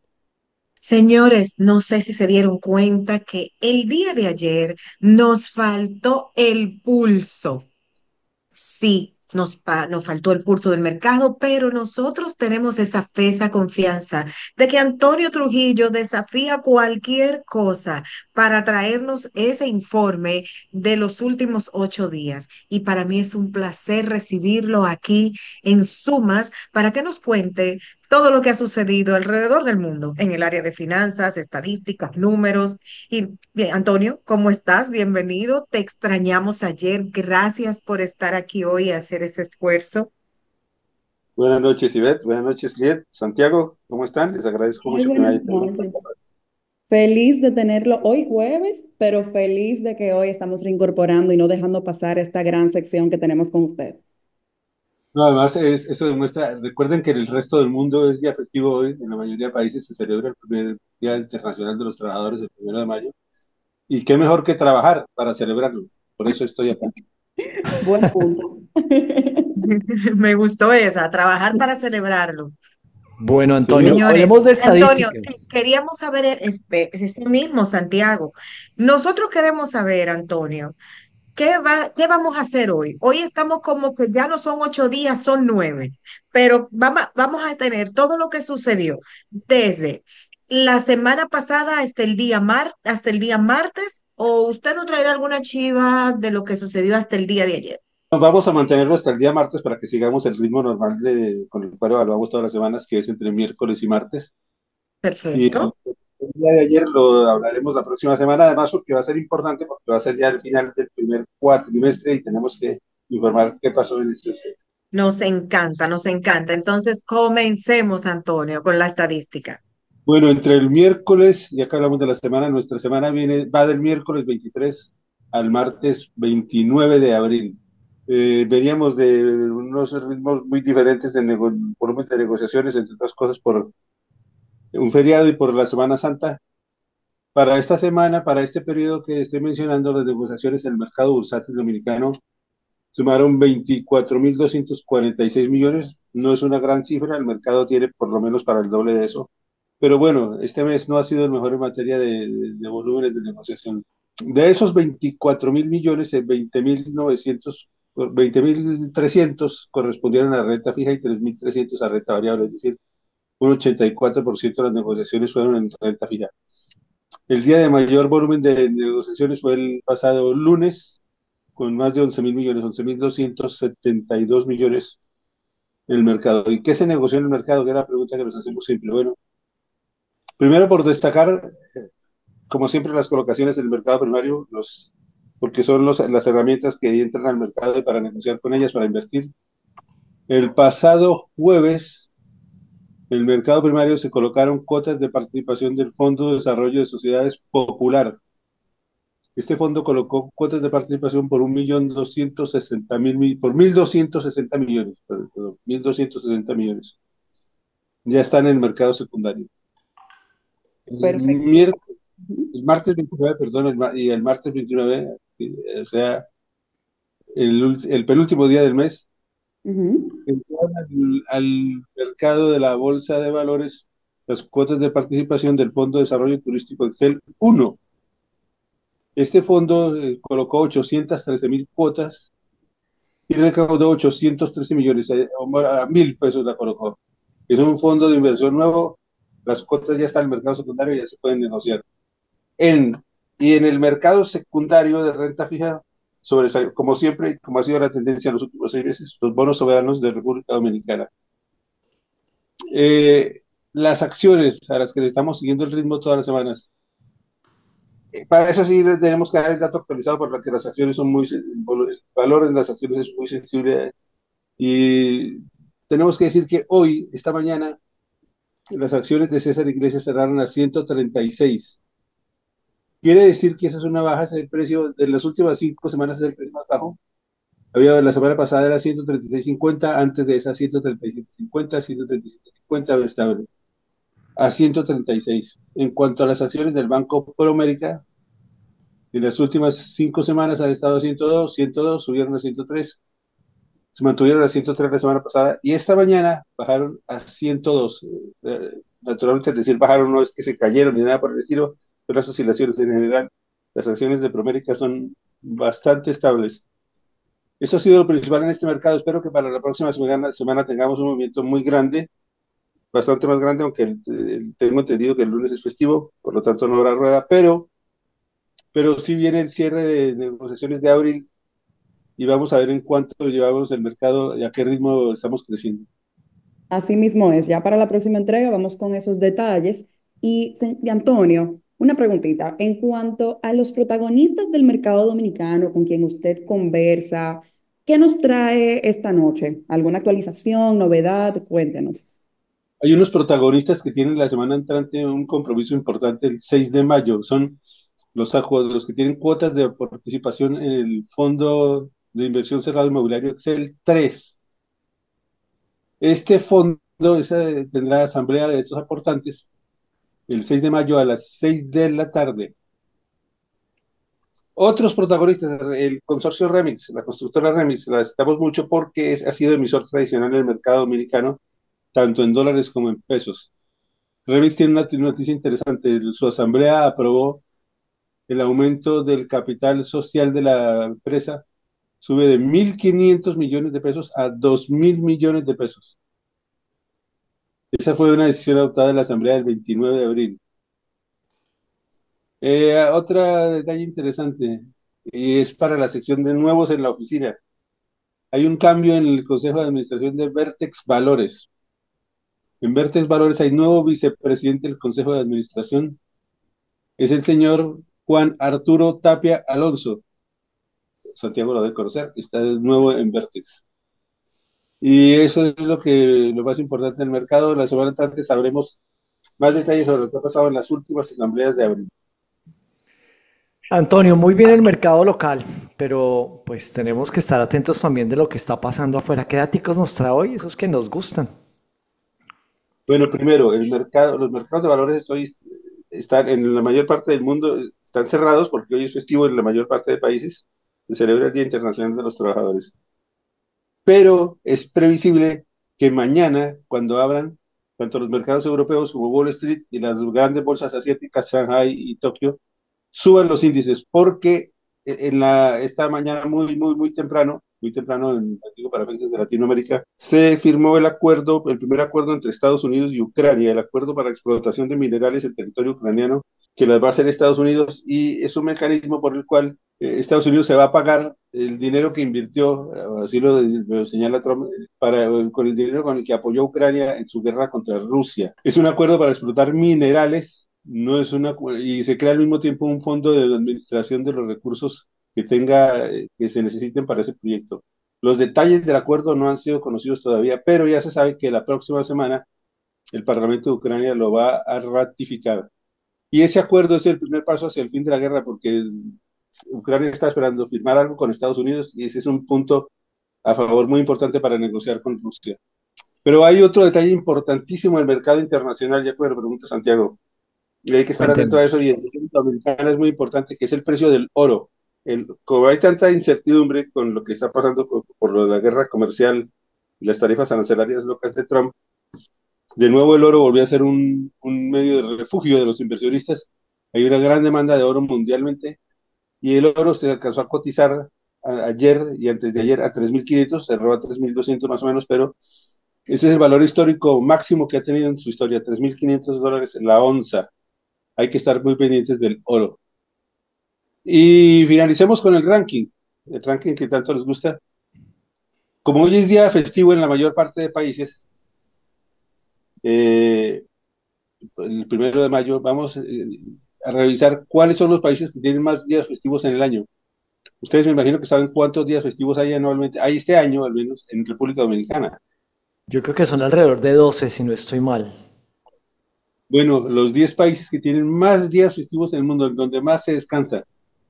Señores, no sé si se dieron cuenta que el día de ayer nos faltó el pulso. Sí, nos, pa- nos faltó el pulso del mercado, pero nosotros tenemos esa fe, esa confianza de que Antonio Trujillo desafía cualquier cosa para traernos ese informe de los últimos ocho días. Y para mí es un placer recibirlo aquí en Sumas para que nos cuente todo lo que ha sucedido alrededor del mundo en el área de finanzas, estadísticas, números. Y bien, Antonio, ¿cómo estás? Bienvenido. Te extrañamos ayer. Gracias por estar aquí hoy y hacer ese esfuerzo. Buenas noches, Ivette. Buenas noches, Liet. Santiago, ¿cómo están? Les agradezco Muy mucho que me buenas hayan tenido. noches. Feliz de tenerlo hoy jueves, pero feliz de que hoy estamos reincorporando y no dejando pasar esta gran sección que tenemos con usted. No, además, es- eso demuestra, recuerden que en el resto del mundo es día festivo hoy, en la mayoría de países se celebra el primer Día Internacional de los Trabajadores, el primero de mayo, y qué mejor que trabajar para celebrarlo. Por eso estoy acá. Buen punto. Me gustó esa, trabajar para celebrarlo. Bueno, Antonio, Sí, Señores, hablemos de Antonio, sí, estadísticas. queríamos saber, eh, espe- es eso mismo, Santiago. Nosotros queremos saber, Antonio, ¿qué va, qué vamos a hacer hoy? Hoy estamos como que ya no son ocho días, son nueve, pero vamos, vamos a tener todo lo que sucedió desde la semana pasada hasta el día mar, hasta el día martes, o usted nos traerá alguna chiva de lo que sucedió hasta el día de ayer. nos vamos a mantenerlo hasta el día martes para que sigamos el ritmo normal de, con el cual evaluamos todas las semanas, que es entre miércoles y martes. Y Perfecto. el, el día de ayer lo hablaremos la próxima semana, además, porque va a ser importante, porque va a ser ya el final del primer cuatrimestre y tenemos que informar qué pasó en este. Nos encanta, nos encanta. Entonces, comencemos, Antonio, con la estadística. Bueno, entre el miércoles, ya que hablamos de la semana, nuestra semana viene, va del miércoles veintitrés al martes veintinueve de abril. Eh, veníamos de unos ritmos muy diferentes de nego- volumen de negociaciones, entre otras cosas por un feriado y por la Semana Santa. Para esta semana, para este periodo que estoy mencionando, las negociaciones en el mercado bursátil dominicano sumaron veinticuatro mil doscientos cuarenta y seis millones. No es una gran cifra, el mercado tiene por lo menos para el doble de eso. Pero bueno, este mes no ha sido el mejor en materia de, de, de volúmenes de negociación. De esos veinticuatro mil millones, veinte mil novecientos, veinte mil trescientos correspondieron a renta fija y tres mil trescientos a renta variable, es decir, un ochenta y cuatro por ciento de las negociaciones fueron en renta fija. El día de mayor volumen de negociaciones fue el pasado lunes, con más de once mil millones, once mil doscientos setenta y dos millones en el mercado. ¿Y qué se negoció en el mercado? Que era la pregunta que nos hacemos siempre. Bueno, primero por destacar, como siempre, las colocaciones en el mercado primario, los, porque son los, las herramientas que entran al mercado y para negociar con ellas, para invertir. El pasado jueves, en el mercado primario se colocaron cuotas de participación del Fondo de Desarrollo de Sociedades Popular. Este fondo colocó cuotas de participación por un millón doscientos sesenta mil, mi- por mil doscientos sesenta millones, perdón, mil doscientos sesenta millones. Ya están en el mercado secundario. El Perfecto. miércoles, Ujú, el martes veintinueve, perdón, el ma- y el martes veintinueve, eh, o sea, el, ult- el penúltimo día del mes, ujú. entraron al, al mercado de la Bolsa de Valores las cuotas de participación del Fondo de Desarrollo Turístico Excel uno. Este fondo eh, colocó ochocientos trece mil cuotas y recaudó ochocientos trece millones, eh, o more, a mil pesos la colocó. Es un fondo de inversión nuevo, las cuotas ya están en el mercado secundario y ya se pueden negociar. En, y en el mercado secundario de renta fija, sobresalió, como siempre, como ha sido la tendencia en los últimos seis meses, los bonos soberanos de República Dominicana. Eh, las acciones a las que le estamos siguiendo el ritmo todas las semanas. Eh, para eso sí tenemos que dar el dato actualizado porque las acciones son muy, el valor en las acciones es muy sensible y tenemos que decir que hoy, esta mañana, las acciones de César Iglesias cerraron a ciento treinta y seis. Quiere decir que esa es una baja, es el precio de las últimas cinco semanas es el precio más bajo. Había, la semana pasada era ciento treinta y seis cincuenta, antes de esa ciento treinta y siete cincuenta, ciento treinta y siete cincuenta estable, a ciento treinta y seis. En cuanto a las acciones del Banco Promérica, en las últimas cinco semanas han estado a ciento dos, ciento dos, subieron a ciento tres, se mantuvieron a ciento tres la semana pasada y esta mañana bajaron a ciento dos. Eh, naturalmente, es decir, bajaron no es que se cayeron ni nada por el estilo, pero las oscilaciones en general, las acciones de Promérica son bastante estables. Eso ha sido lo principal en este mercado. Espero que para la próxima semana, semana tengamos un movimiento muy grande, bastante más grande, aunque el- el- tengo entendido que el lunes es festivo, por lo tanto no habrá rueda, pero, pero sí viene el cierre de negociaciones de abril y vamos a ver en cuánto llevamos el mercado y a qué ritmo estamos creciendo. Así mismo es. Ya para la próxima entrega vamos con esos detalles. Y, se- y Antonio, una preguntita. En cuanto a los protagonistas del mercado dominicano con quien usted conversa, ¿qué nos trae esta noche? ¿Alguna actualización, novedad? Cuéntenos. Hay unos protagonistas que tienen la semana entrante un compromiso importante el seis de mayo. Son los, acu- los que tienen cuotas de participación en el Fondo de Inversión Cerrado Inmobiliario Excel tres. Este fondo esa, tendrá asamblea de estos aportantes el seis de mayo a las seis de la tarde. Otros protagonistas, el consorcio Remix, la constructora Remix, la citamos mucho porque es- ha sido emisor tradicional en el mercado dominicano, tanto en dólares como en pesos. Remix tiene una noticia interesante. Su asamblea aprobó el aumento del capital social de la empresa, sube de mil quinientos millones de pesos a dos mil millones de pesos. Esa fue una decisión adoptada en la asamblea del veintinueve de abril. Eh, otra detalle interesante, y es para la sección de nuevos en la oficina. Hay un cambio en el Consejo de Administración de Vertex Valores. En Vertex Valores hay nuevo vicepresidente del Consejo de Administración. Es el señor Juan Arturo Tapia Alonso. Santiago lo debe conocer, está de nuevo en Vertex. Y eso es lo que lo más importante del mercado. La semana antes sabremos Más detalles sobre lo que ha pasado en las últimas asambleas de abril. Antonio, muy bien el mercado local, pero pues tenemos que estar atentos también de lo que está pasando afuera. ¿Qué datos nos trae hoy? Esos que nos gustan. Bueno, primero, el mercado, los mercados de valores hoy están en la mayor parte del mundo, están cerrados porque hoy es festivo en la mayor parte de países. Se celebra el Día Internacional de los Trabajadores. Pero es previsible que mañana, cuando abran tanto los mercados europeos como Wall Street y las grandes bolsas asiáticas, Shanghai y Tokio, suban los índices, porque en la, esta mañana muy, muy, muy temprano, muy temprano, en, digo, para efectos de Latinoamérica, se firmó el acuerdo, el primer acuerdo entre Estados Unidos y Ucrania, el acuerdo para explotación de minerales en territorio ucraniano, que las va a hacer Estados Unidos, y es un mecanismo por el cual eh, Estados Unidos se va a pagar el dinero que invirtió, así lo, lo señala Trump, para, con el dinero con el que apoyó a Ucrania en su guerra contra Rusia. Es un acuerdo para explotar minerales. No es una, y se crea al mismo tiempo un fondo de administración de los recursos que tenga, que se necesiten para ese proyecto. Los detalles del acuerdo no han sido conocidos todavía, pero ya se sabe que la próxima semana el Parlamento de Ucrania lo va a ratificar. Y ese acuerdo es el primer paso hacia el fin de la guerra, porque Ucrania está esperando firmar algo con Estados Unidos y ese es un punto a favor muy importante para negociar con Rusia. Pero hay otro detalle importantísimo en el mercado internacional, ya que me lo pregunta Santiago. Y hay que estar atento a eso, y en el mercado americano es muy importante, que es el precio del oro. El, como hay tanta incertidumbre con lo que está pasando con, por lo de la guerra comercial y las tarifas arancelarias locas de Trump, de nuevo el oro volvió a ser un, un medio de refugio de los inversionistas. Hay una gran demanda de oro mundialmente, y el oro se alcanzó a cotizar a, ayer y antes de ayer a tres mil quinientos, cerró a tres mil doscientos más o menos, pero ese es el valor histórico máximo que ha tenido en su historia, tres mil quinientos dólares la onza. Hay que estar muy pendientes del oro. Y finalicemos con el ranking, el ranking que tanto les gusta. Como hoy es día festivo en la mayor parte de países, eh, el primero de mayo, vamos eh, a revisar cuáles son los países que tienen más días festivos en el año. Ustedes me imagino que saben cuántos días festivos hay anualmente, hay este año al menos, en República Dominicana. Yo creo que son alrededor de doce, si no estoy mal. Bueno, los diez países que tienen más días festivos en el mundo, donde más se descansa.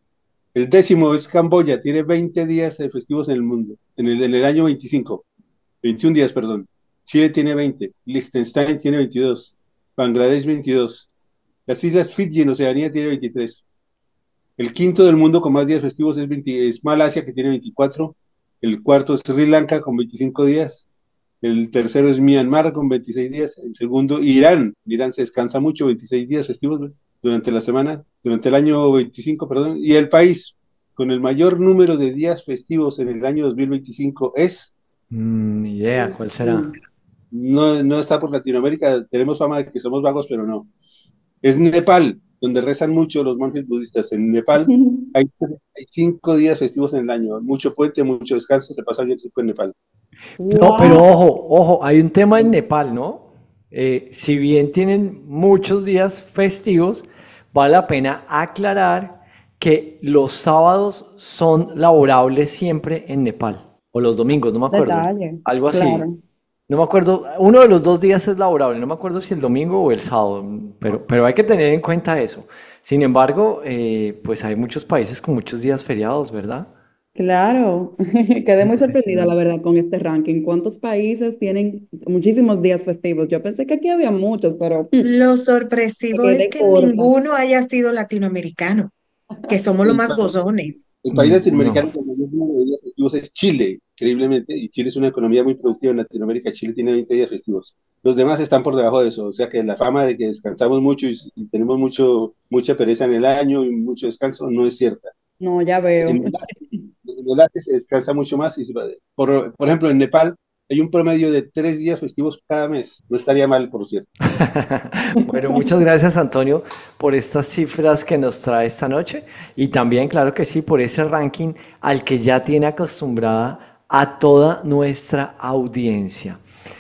El décimo es Camboya, tiene veinte días festivos en el mundo, en el, en el año veinticinco, veintiún días, perdón. Chile tiene veinte, Liechtenstein tiene veintidós, Bangladesh veintidós, las Islas Fiji en Oceanía tiene veintitrés. El quinto del mundo con más días festivos es, veinte, es Malasia, que tiene veinticuatro. El cuarto es Sri Lanka con veinticinco días. El tercero es Myanmar con veintiséis días. El segundo, Irán. Irán se descansa mucho, veintiséis días festivos durante la semana, durante el año veinticinco, perdón. Y el país con el mayor número de días festivos en el año dos mil veinticinco es... Mm, ni idea, ¿cuál será? No, no está por Latinoamérica, tenemos fama de que somos vagos, pero no. Es Nepal, donde rezan mucho los monjes budistas. En Nepal hay, hay cinco días festivos en el año, mucho puente, mucho descanso, se pasa bien tiempo en Nepal. No, pero ojo, ojo, hay un tema en Nepal, ¿no? Eh, si bien tienen muchos días festivos, vale la pena aclarar que los sábados son laborables siempre en Nepal, o los domingos, no me acuerdo, Detalle, algo así. claro. No me acuerdo, uno de los dos días es laborable, no me acuerdo si el domingo o el sábado, pero, pero hay que tener en cuenta eso. Sin embargo, eh, pues hay muchos países con muchos días feriados, ¿verdad? Claro, quedé muy sorprendida, la verdad, con este ranking. ¿Cuántos países tienen muchísimos días festivos? Yo pensé que aquí había muchos, pero mm, Lo me sorpresivo es quedé que corta. ninguno haya sido latinoamericano, que somos los El, más pa- gozones. el país Mm, latinoamericano No. con mayor número de días festivos es Chile, increíblemente, y Chile es una economía muy productiva en Latinoamérica. Chile tiene veinte días festivos. Los demás están por debajo de eso, o sea que la fama de que descansamos mucho y, y tenemos mucho, mucha pereza en el año y mucho descanso no es cierta. No, ya veo. En el, en el Asia se descansa mucho más. Y se va- por, por ejemplo, en Nepal hay un promedio de tres días festivos cada mes. No estaría mal, por cierto. Bueno, muchas gracias, Antonio, por estas cifras que nos trae esta noche y también, claro que sí, por ese ranking al que ya tiene acostumbrada a toda nuestra audiencia.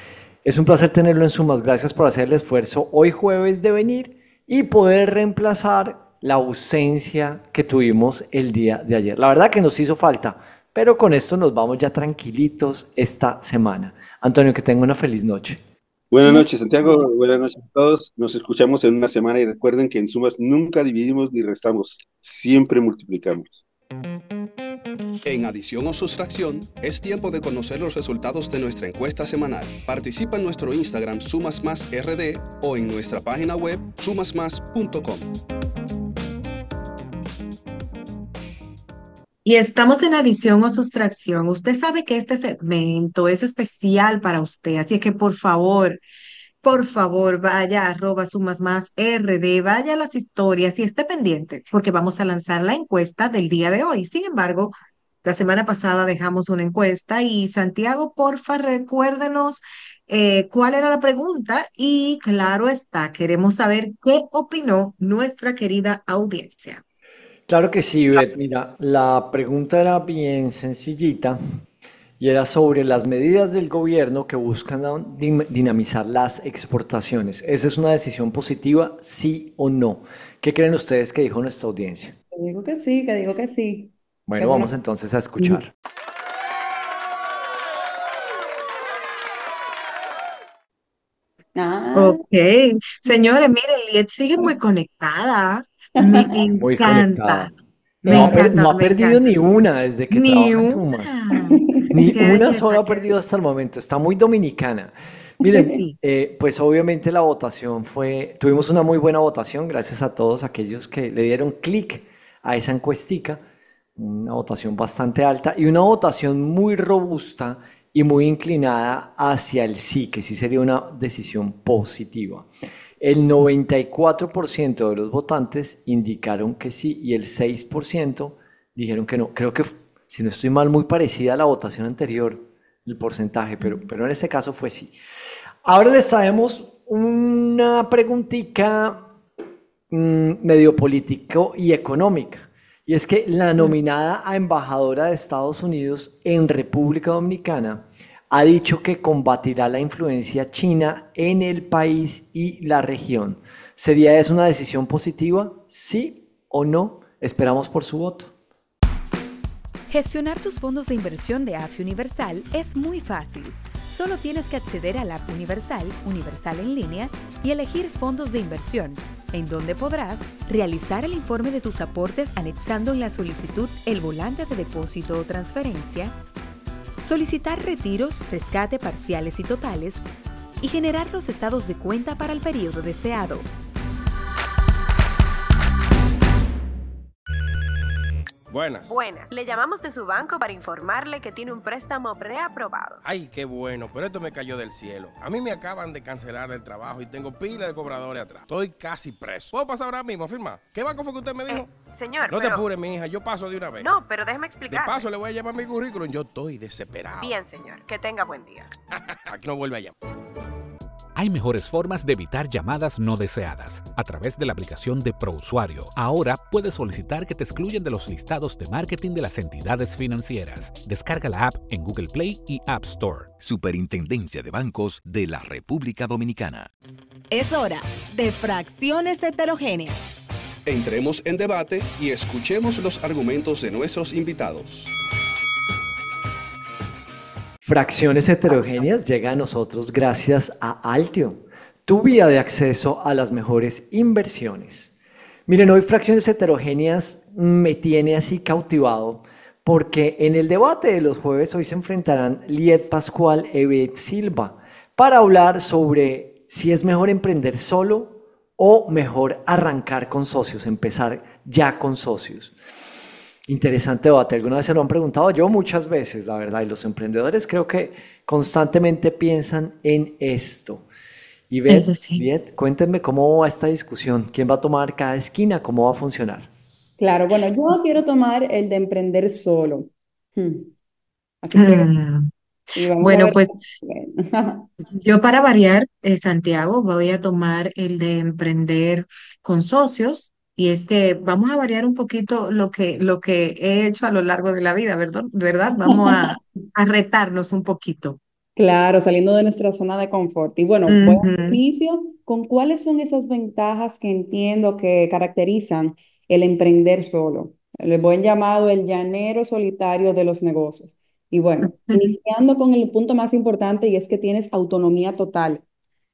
Es un placer tenerlo en Sumas. Gracias por hacer el esfuerzo hoy jueves de venir y poder reemplazar la ausencia que tuvimos el día de ayer. La verdad que nos hizo falta, pero con esto nos vamos ya tranquilitos esta semana. Antonio, que tenga una feliz noche. Buenas Muy noches, Santiago. Buenas noches a todos. Nos escuchamos en una semana y recuerden que en Sumas nunca dividimos ni restamos, siempre multiplicamos. En adición o sustracción, es tiempo de conocer los resultados de nuestra encuesta semanal. Participa en nuestro Instagram Sumas Más R D o en nuestra página web sumas más punto com. Y estamos en adición o sustracción. Usted sabe que este segmento es especial para usted, así que por favor, por favor, vaya a arroba sumas más R D, vaya a las historias y esté pendiente, porque vamos a lanzar la encuesta del día de hoy. Sin embargo, la semana pasada dejamos una encuesta y Santiago, porfa, recuérdenos eh, cuál era la pregunta y claro está, queremos saber qué opinó nuestra querida audiencia. Claro que sí, Bet. Mira, la pregunta era bien sencillita y era sobre las medidas del gobierno que buscan dim- dinamizar las exportaciones. ¿Esa es una decisión positiva, sí o no? ¿Qué creen ustedes que dijo nuestra audiencia? Que digo que sí, que digo que sí. Qué Bueno, bueno. vamos entonces a escuchar. Ah, Ok, señores, miren, Liet sigue muy conectada. Me Muy encanta, conectada. me No ha, per- encanta, no ha me perdido encanta. ni una desde que Ni trabaja en Sumas. una. Ni Qué una belleza, sola ha qué perdido hasta el momento. Está muy dominicana. Miren, sí. eh, pues obviamente la votación fue, tuvimos una muy buena votación, gracias a todos aquellos que le dieron clic a esa encuestica, una votación bastante alta y una votación muy robusta y muy inclinada hacia el sí, que sí sería una decisión positiva. El noventa y cuatro por ciento de los votantes indicaron que sí y el seis por ciento dijeron que no. Creo que, si no estoy mal, muy parecida a la votación anterior, el porcentaje, pero, pero en este caso fue sí. Ahora les traemos una preguntita mm, medio político y económica. Y es que la nominada a embajadora de Estados Unidos en República Dominicana ha dicho que combatirá la influencia china en el país y la región. ¿Sería eso una decisión positiva? ¿Sí o no? Esperamos por su voto. Gestionar tus fondos de inversión de A F I Universal es muy fácil. Solo tienes que acceder a la App Universal, Universal en línea, y elegir fondos de inversión, en donde podrás realizar el informe de tus aportes anexando en la solicitud el volante de depósito o transferencia, solicitar retiros, rescate parciales y totales, y generar los estados de cuenta para el periodo deseado. Buenas. Buenas. Le llamamos de su banco para informarle que tiene un préstamo preaprobado. Ay, qué bueno, pero esto me cayó del cielo. A mí me acaban de cancelar el trabajo y tengo pila de cobradores atrás. Estoy casi preso. ¿Puedo pasar ahora mismo a firmar? ¿Qué banco fue que usted me dijo? Eh, señor, No pero... te apures, mi hija, yo paso de una vez. No, pero déjeme De explicar. paso le voy a llamar mi currículum, yo estoy desesperado. Bien, señor. Que tenga buen día. Aquí no vuelve a llamar. Hay mejores formas de evitar llamadas no deseadas. A través de la aplicación de ProUsuario, ahora puedes solicitar que te excluyan de los listados de marketing de las entidades financieras. Descarga la app en Google Play y App Store. Superintendencia de Bancos de la República Dominicana. Es hora de fracciones heterogéneas. Entremos en debate y escuchemos los argumentos de nuestros invitados. Fracciones heterogéneas llega a nosotros gracias a Altio, tu vía de acceso a las mejores inversiones. Miren, hoy Fracciones heterogéneas me tiene así cautivado porque en el debate de los jueves hoy se enfrentarán Liet Pascual e Bet Silva para hablar sobre si es mejor emprender solo o mejor arrancar con socios, empezar ya con socios. Interesante debate. ¿Alguna vez se lo han preguntado? Yo muchas veces, la verdad, y los emprendedores creo que constantemente piensan en esto. Y Beth, Eso sí. Beth, cuéntenme cómo va esta discusión, quién va a tomar cada esquina, cómo va a funcionar. claro, bueno, yo quiero tomar el de emprender solo. Hmm. Así que, Mm, y vamos a Bueno, ver. pues Bueno. yo para variar, eh, Santiago, voy a tomar el de emprender con socios. Y es que vamos a variar un poquito lo que, lo que he hecho a lo largo de la vida, ¿verdad? ¿Verdad? Vamos a, a retarnos un poquito. Claro, saliendo de nuestra zona de confort. Y bueno, voy a dar Ujú. inicio con cuáles son esas ventajas que entiendo que caracterizan el emprender solo. Le buen llamado el llanero solitario de los negocios. Y bueno, iniciando con el punto más importante y es que tienes autonomía total.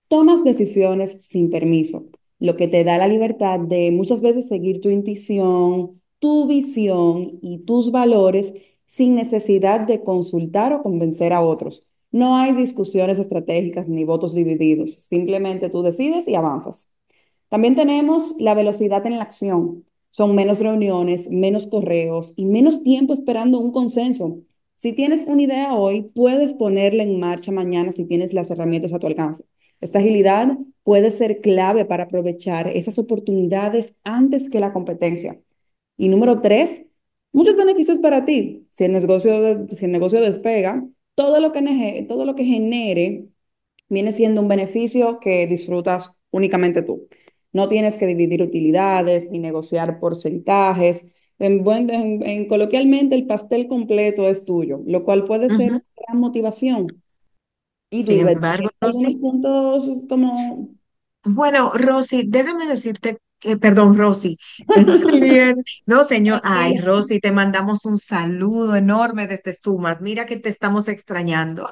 Tomas decisiones sin permiso, lo que te da la libertad de muchas veces seguir tu intuición, tu visión y tus valores sin necesidad de consultar o convencer a otros. No hay discusiones estratégicas ni votos divididos, simplemente tú decides y avanzas. También tenemos la velocidad en la acción. Son menos reuniones, menos correos y menos tiempo esperando un consenso. Si tienes una idea hoy, puedes ponerla en marcha mañana si tienes las herramientas a tu alcance. Esta agilidad puede ser clave para aprovechar esas oportunidades antes que la competencia. Y número tres, muchos beneficios para ti. Si el negocio, si el negocio despega, todo lo que, nege- todo lo que genere viene siendo un beneficio que disfrutas únicamente tú. No tienes que dividir utilidades ni negociar porcentajes. En, buen- en- en- coloquialmente, el pastel completo es tuyo, lo cual puede ser Ujú. una gran motivación. Y tú, Sin Ivette, embargo, ¿tienes algunos Rosy, puntos como... bueno, Rosy, déjame decirte, que, perdón, Rosy, Lier, no, señor, ay, Tranquila. Rosy, te mandamos un saludo enorme desde Sumas, mira que te estamos extrañando.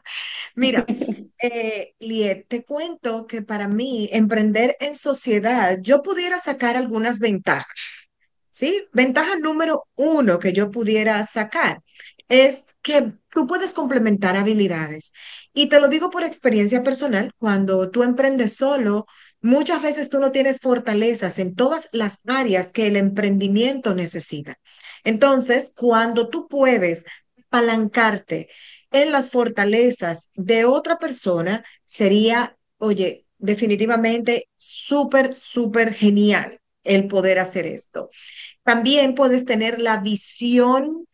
Mira, eh, Liet, te cuento que para mí emprender en sociedad, yo pudiera sacar algunas ventajas. ¿Sí? Ventaja número uno que yo pudiera sacar es que tú puedes complementar habilidades. Y te lo digo por experiencia personal, cuando tú emprendes solo, muchas veces tú no tienes fortalezas en todas las áreas que el emprendimiento necesita. Entonces, cuando tú puedes apalancarte en las fortalezas de otra persona, sería, oye, definitivamente súper, súper genial el poder hacer esto. También puedes tener la visión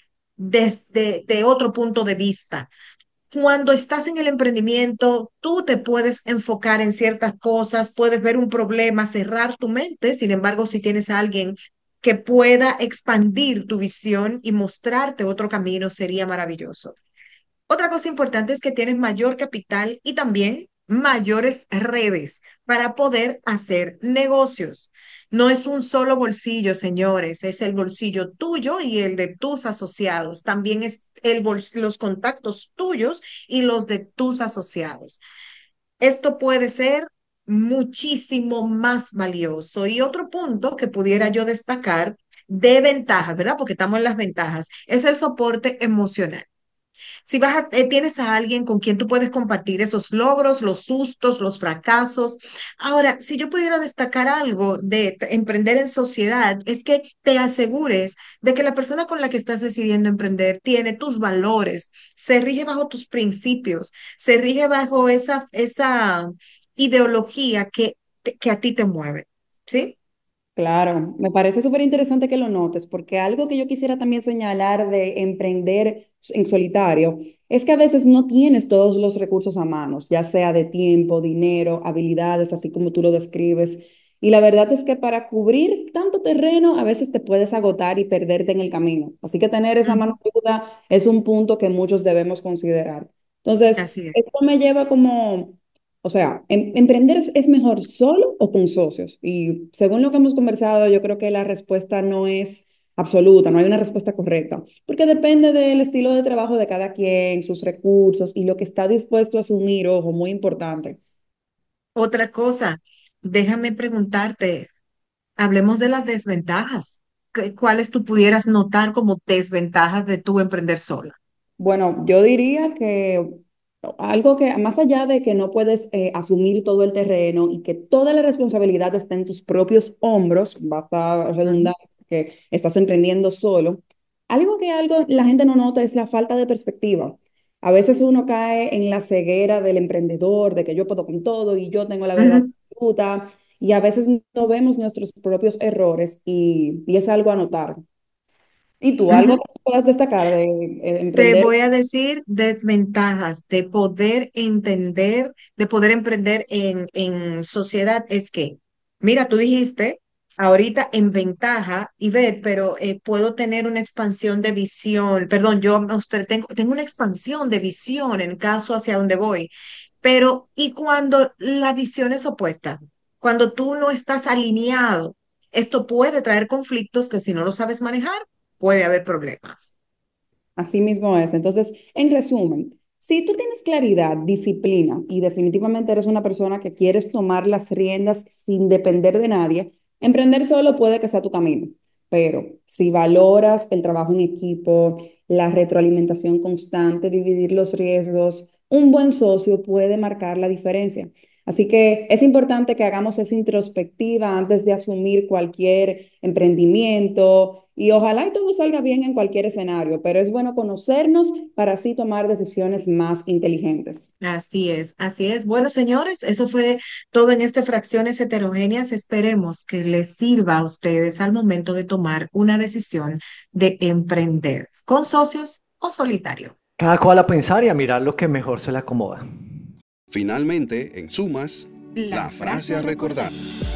desde de otro punto de vista. Cuando estás en el emprendimiento, tú te puedes enfocar en ciertas cosas, puedes ver un problema, cerrar tu mente. Sin embargo, si tienes a alguien que pueda expandir tu visión y mostrarte otro camino, sería maravilloso. Otra cosa importante es que tienes mayor capital y también mayores redes para poder hacer negocios. No es un solo bolsillo, señores, es el bolsillo tuyo y el de tus asociados. También es el bols- los contactos tuyos y los de tus asociados. Esto puede ser muchísimo más valioso. Y otro punto que pudiera yo destacar de ventajas, ¿verdad? Porque estamos en las ventajas, es el soporte emocional. Si vas a- eh, tienes a alguien con quien tú puedes compartir esos logros, los sustos, los fracasos. Ahora, si yo pudiera destacar algo de t- emprender en sociedad, es que te asegures de que la persona con la que estás decidiendo emprender tiene tus valores, se rige bajo tus principios, se rige bajo esa, esa ideología que, que a ti te mueve. ¿Sí? Claro, me parece súper interesante que lo notes, porque algo que yo quisiera también señalar de emprender en solitario es que a veces no tienes todos los recursos a manos, ya sea de tiempo, dinero, habilidades, así como tú lo describes. Y la verdad es que para cubrir tanto terreno, a veces te puedes agotar y perderte en el camino. Así que tener esa Ujú. mano de ayuda es un punto que muchos debemos considerar. Entonces, Así es. esto me lleva como o sea, em- ¿emprender es, es mejor solo o con socios? Y según lo que hemos conversado, yo creo que la respuesta no es absoluta, no hay una respuesta correcta, porque depende del estilo de trabajo de cada quien, sus recursos y lo que está dispuesto a asumir, ojo, muy importante. Otra cosa, déjame preguntarte. Hablemos de las desventajas. ¿Qué- ¿Cuáles tú pudieras notar como desventajas de tu emprender sola? Bueno, yo diría que algo que, más allá de que no puedes eh, asumir todo el terreno y que toda la responsabilidad está en tus propios hombros, basta Ujú, redundar que estás emprendiendo solo, algo que algo la gente no nota es la falta de perspectiva. A veces uno cae en la ceguera del emprendedor, de que yo puedo con todo y yo tengo la verdad ujú, absoluta, y a veces no vemos nuestros propios errores y, y es algo a notar. ¿Y tú, algo ujú. que puedas destacar de eh, Te emprender? voy a decir desventajas de poder entender, de poder emprender en, en sociedad. Es que, mira, tú dijiste ahorita en ventaja, Ivette, pero eh, puedo tener una expansión de visión. Perdón, yo usted, tengo, tengo una expansión de visión en caso hacia dónde voy. Pero, ¿y cuando la visión es opuesta? Cuando tú no estás alineado, esto puede traer conflictos que si no lo sabes manejar, puede haber problemas. Así mismo es. Entonces, en resumen, Si tú tienes claridad, disciplina y definitivamente eres una persona que quieres tomar las riendas sin depender de nadie, emprender solo puede que sea tu camino. Pero si valoras el trabajo en equipo, la retroalimentación constante, dividir los riesgos, un buen socio puede marcar la diferencia. Así que es importante que hagamos esa introspectiva antes de asumir cualquier emprendimiento y ojalá y todo salga bien en cualquier escenario, pero es bueno conocernos para así tomar decisiones más inteligentes. Así es, así es. Bueno, señores, eso fue todo en este Fracciones Heterogéneas. Esperemos que les sirva a ustedes al momento de tomar una decisión de emprender, con socios o solitario. Cada cual a pensar y a mirar lo que mejor se le acomoda. Finalmente, en sumas, la, la frase a recordar.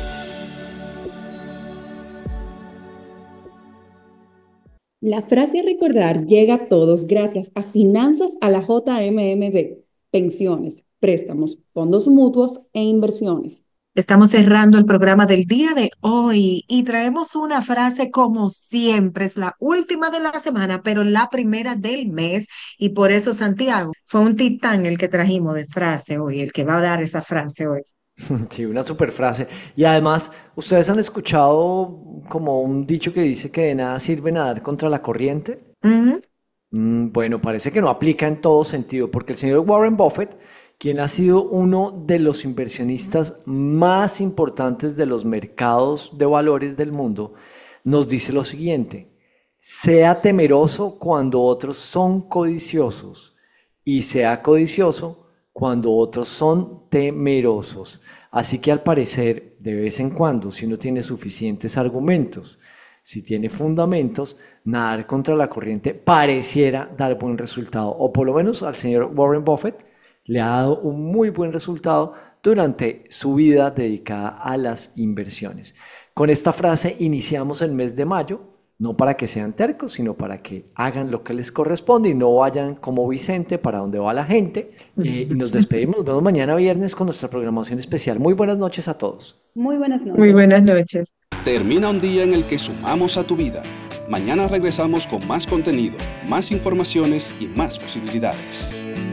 La frase a recordar llega a todos gracias a Finanzas a la J M M B, pensiones, préstamos, fondos mutuos e inversiones. Estamos cerrando el programa del día de hoy y traemos una frase como siempre, es la última de la semana, pero la primera del mes y por eso Santiago fue un titán el que trajimos de frase hoy, el que va a dar esa frase hoy. Sí, una super frase. Y además, ustedes han escuchado como un dicho que dice que de nada sirve nadar contra la corriente. Uh-huh. Mm, bueno, parece que no aplica en todo sentido, porque el señor Warren Buffett, quien ha sido uno de los inversionistas más importantes de los mercados de valores del mundo, nos dice lo siguiente: sea temeroso cuando otros son codiciosos y sea codicioso cuando otros son temerosos. Así que al parecer, de vez en cuando, si uno tiene suficientes argumentos, si tiene fundamentos, nadar contra la corriente pareciera dar buen resultado, o por lo menos al señor Warren Buffett le ha dado un muy buen resultado durante su vida dedicada a las inversiones. Con esta frase iniciamos el mes de mayo, no para que sean tercos, sino para que hagan lo que les corresponde y no vayan como Vicente para donde va la gente. Eh, y nos despedimos, nos vemos mañana viernes con nuestra programación especial. Muy buenas noches a todos. Muy buenas noches. Muy buenas noches. Termina un día en el que sumamos a tu vida. Mañana regresamos con más contenido, más informaciones y más posibilidades.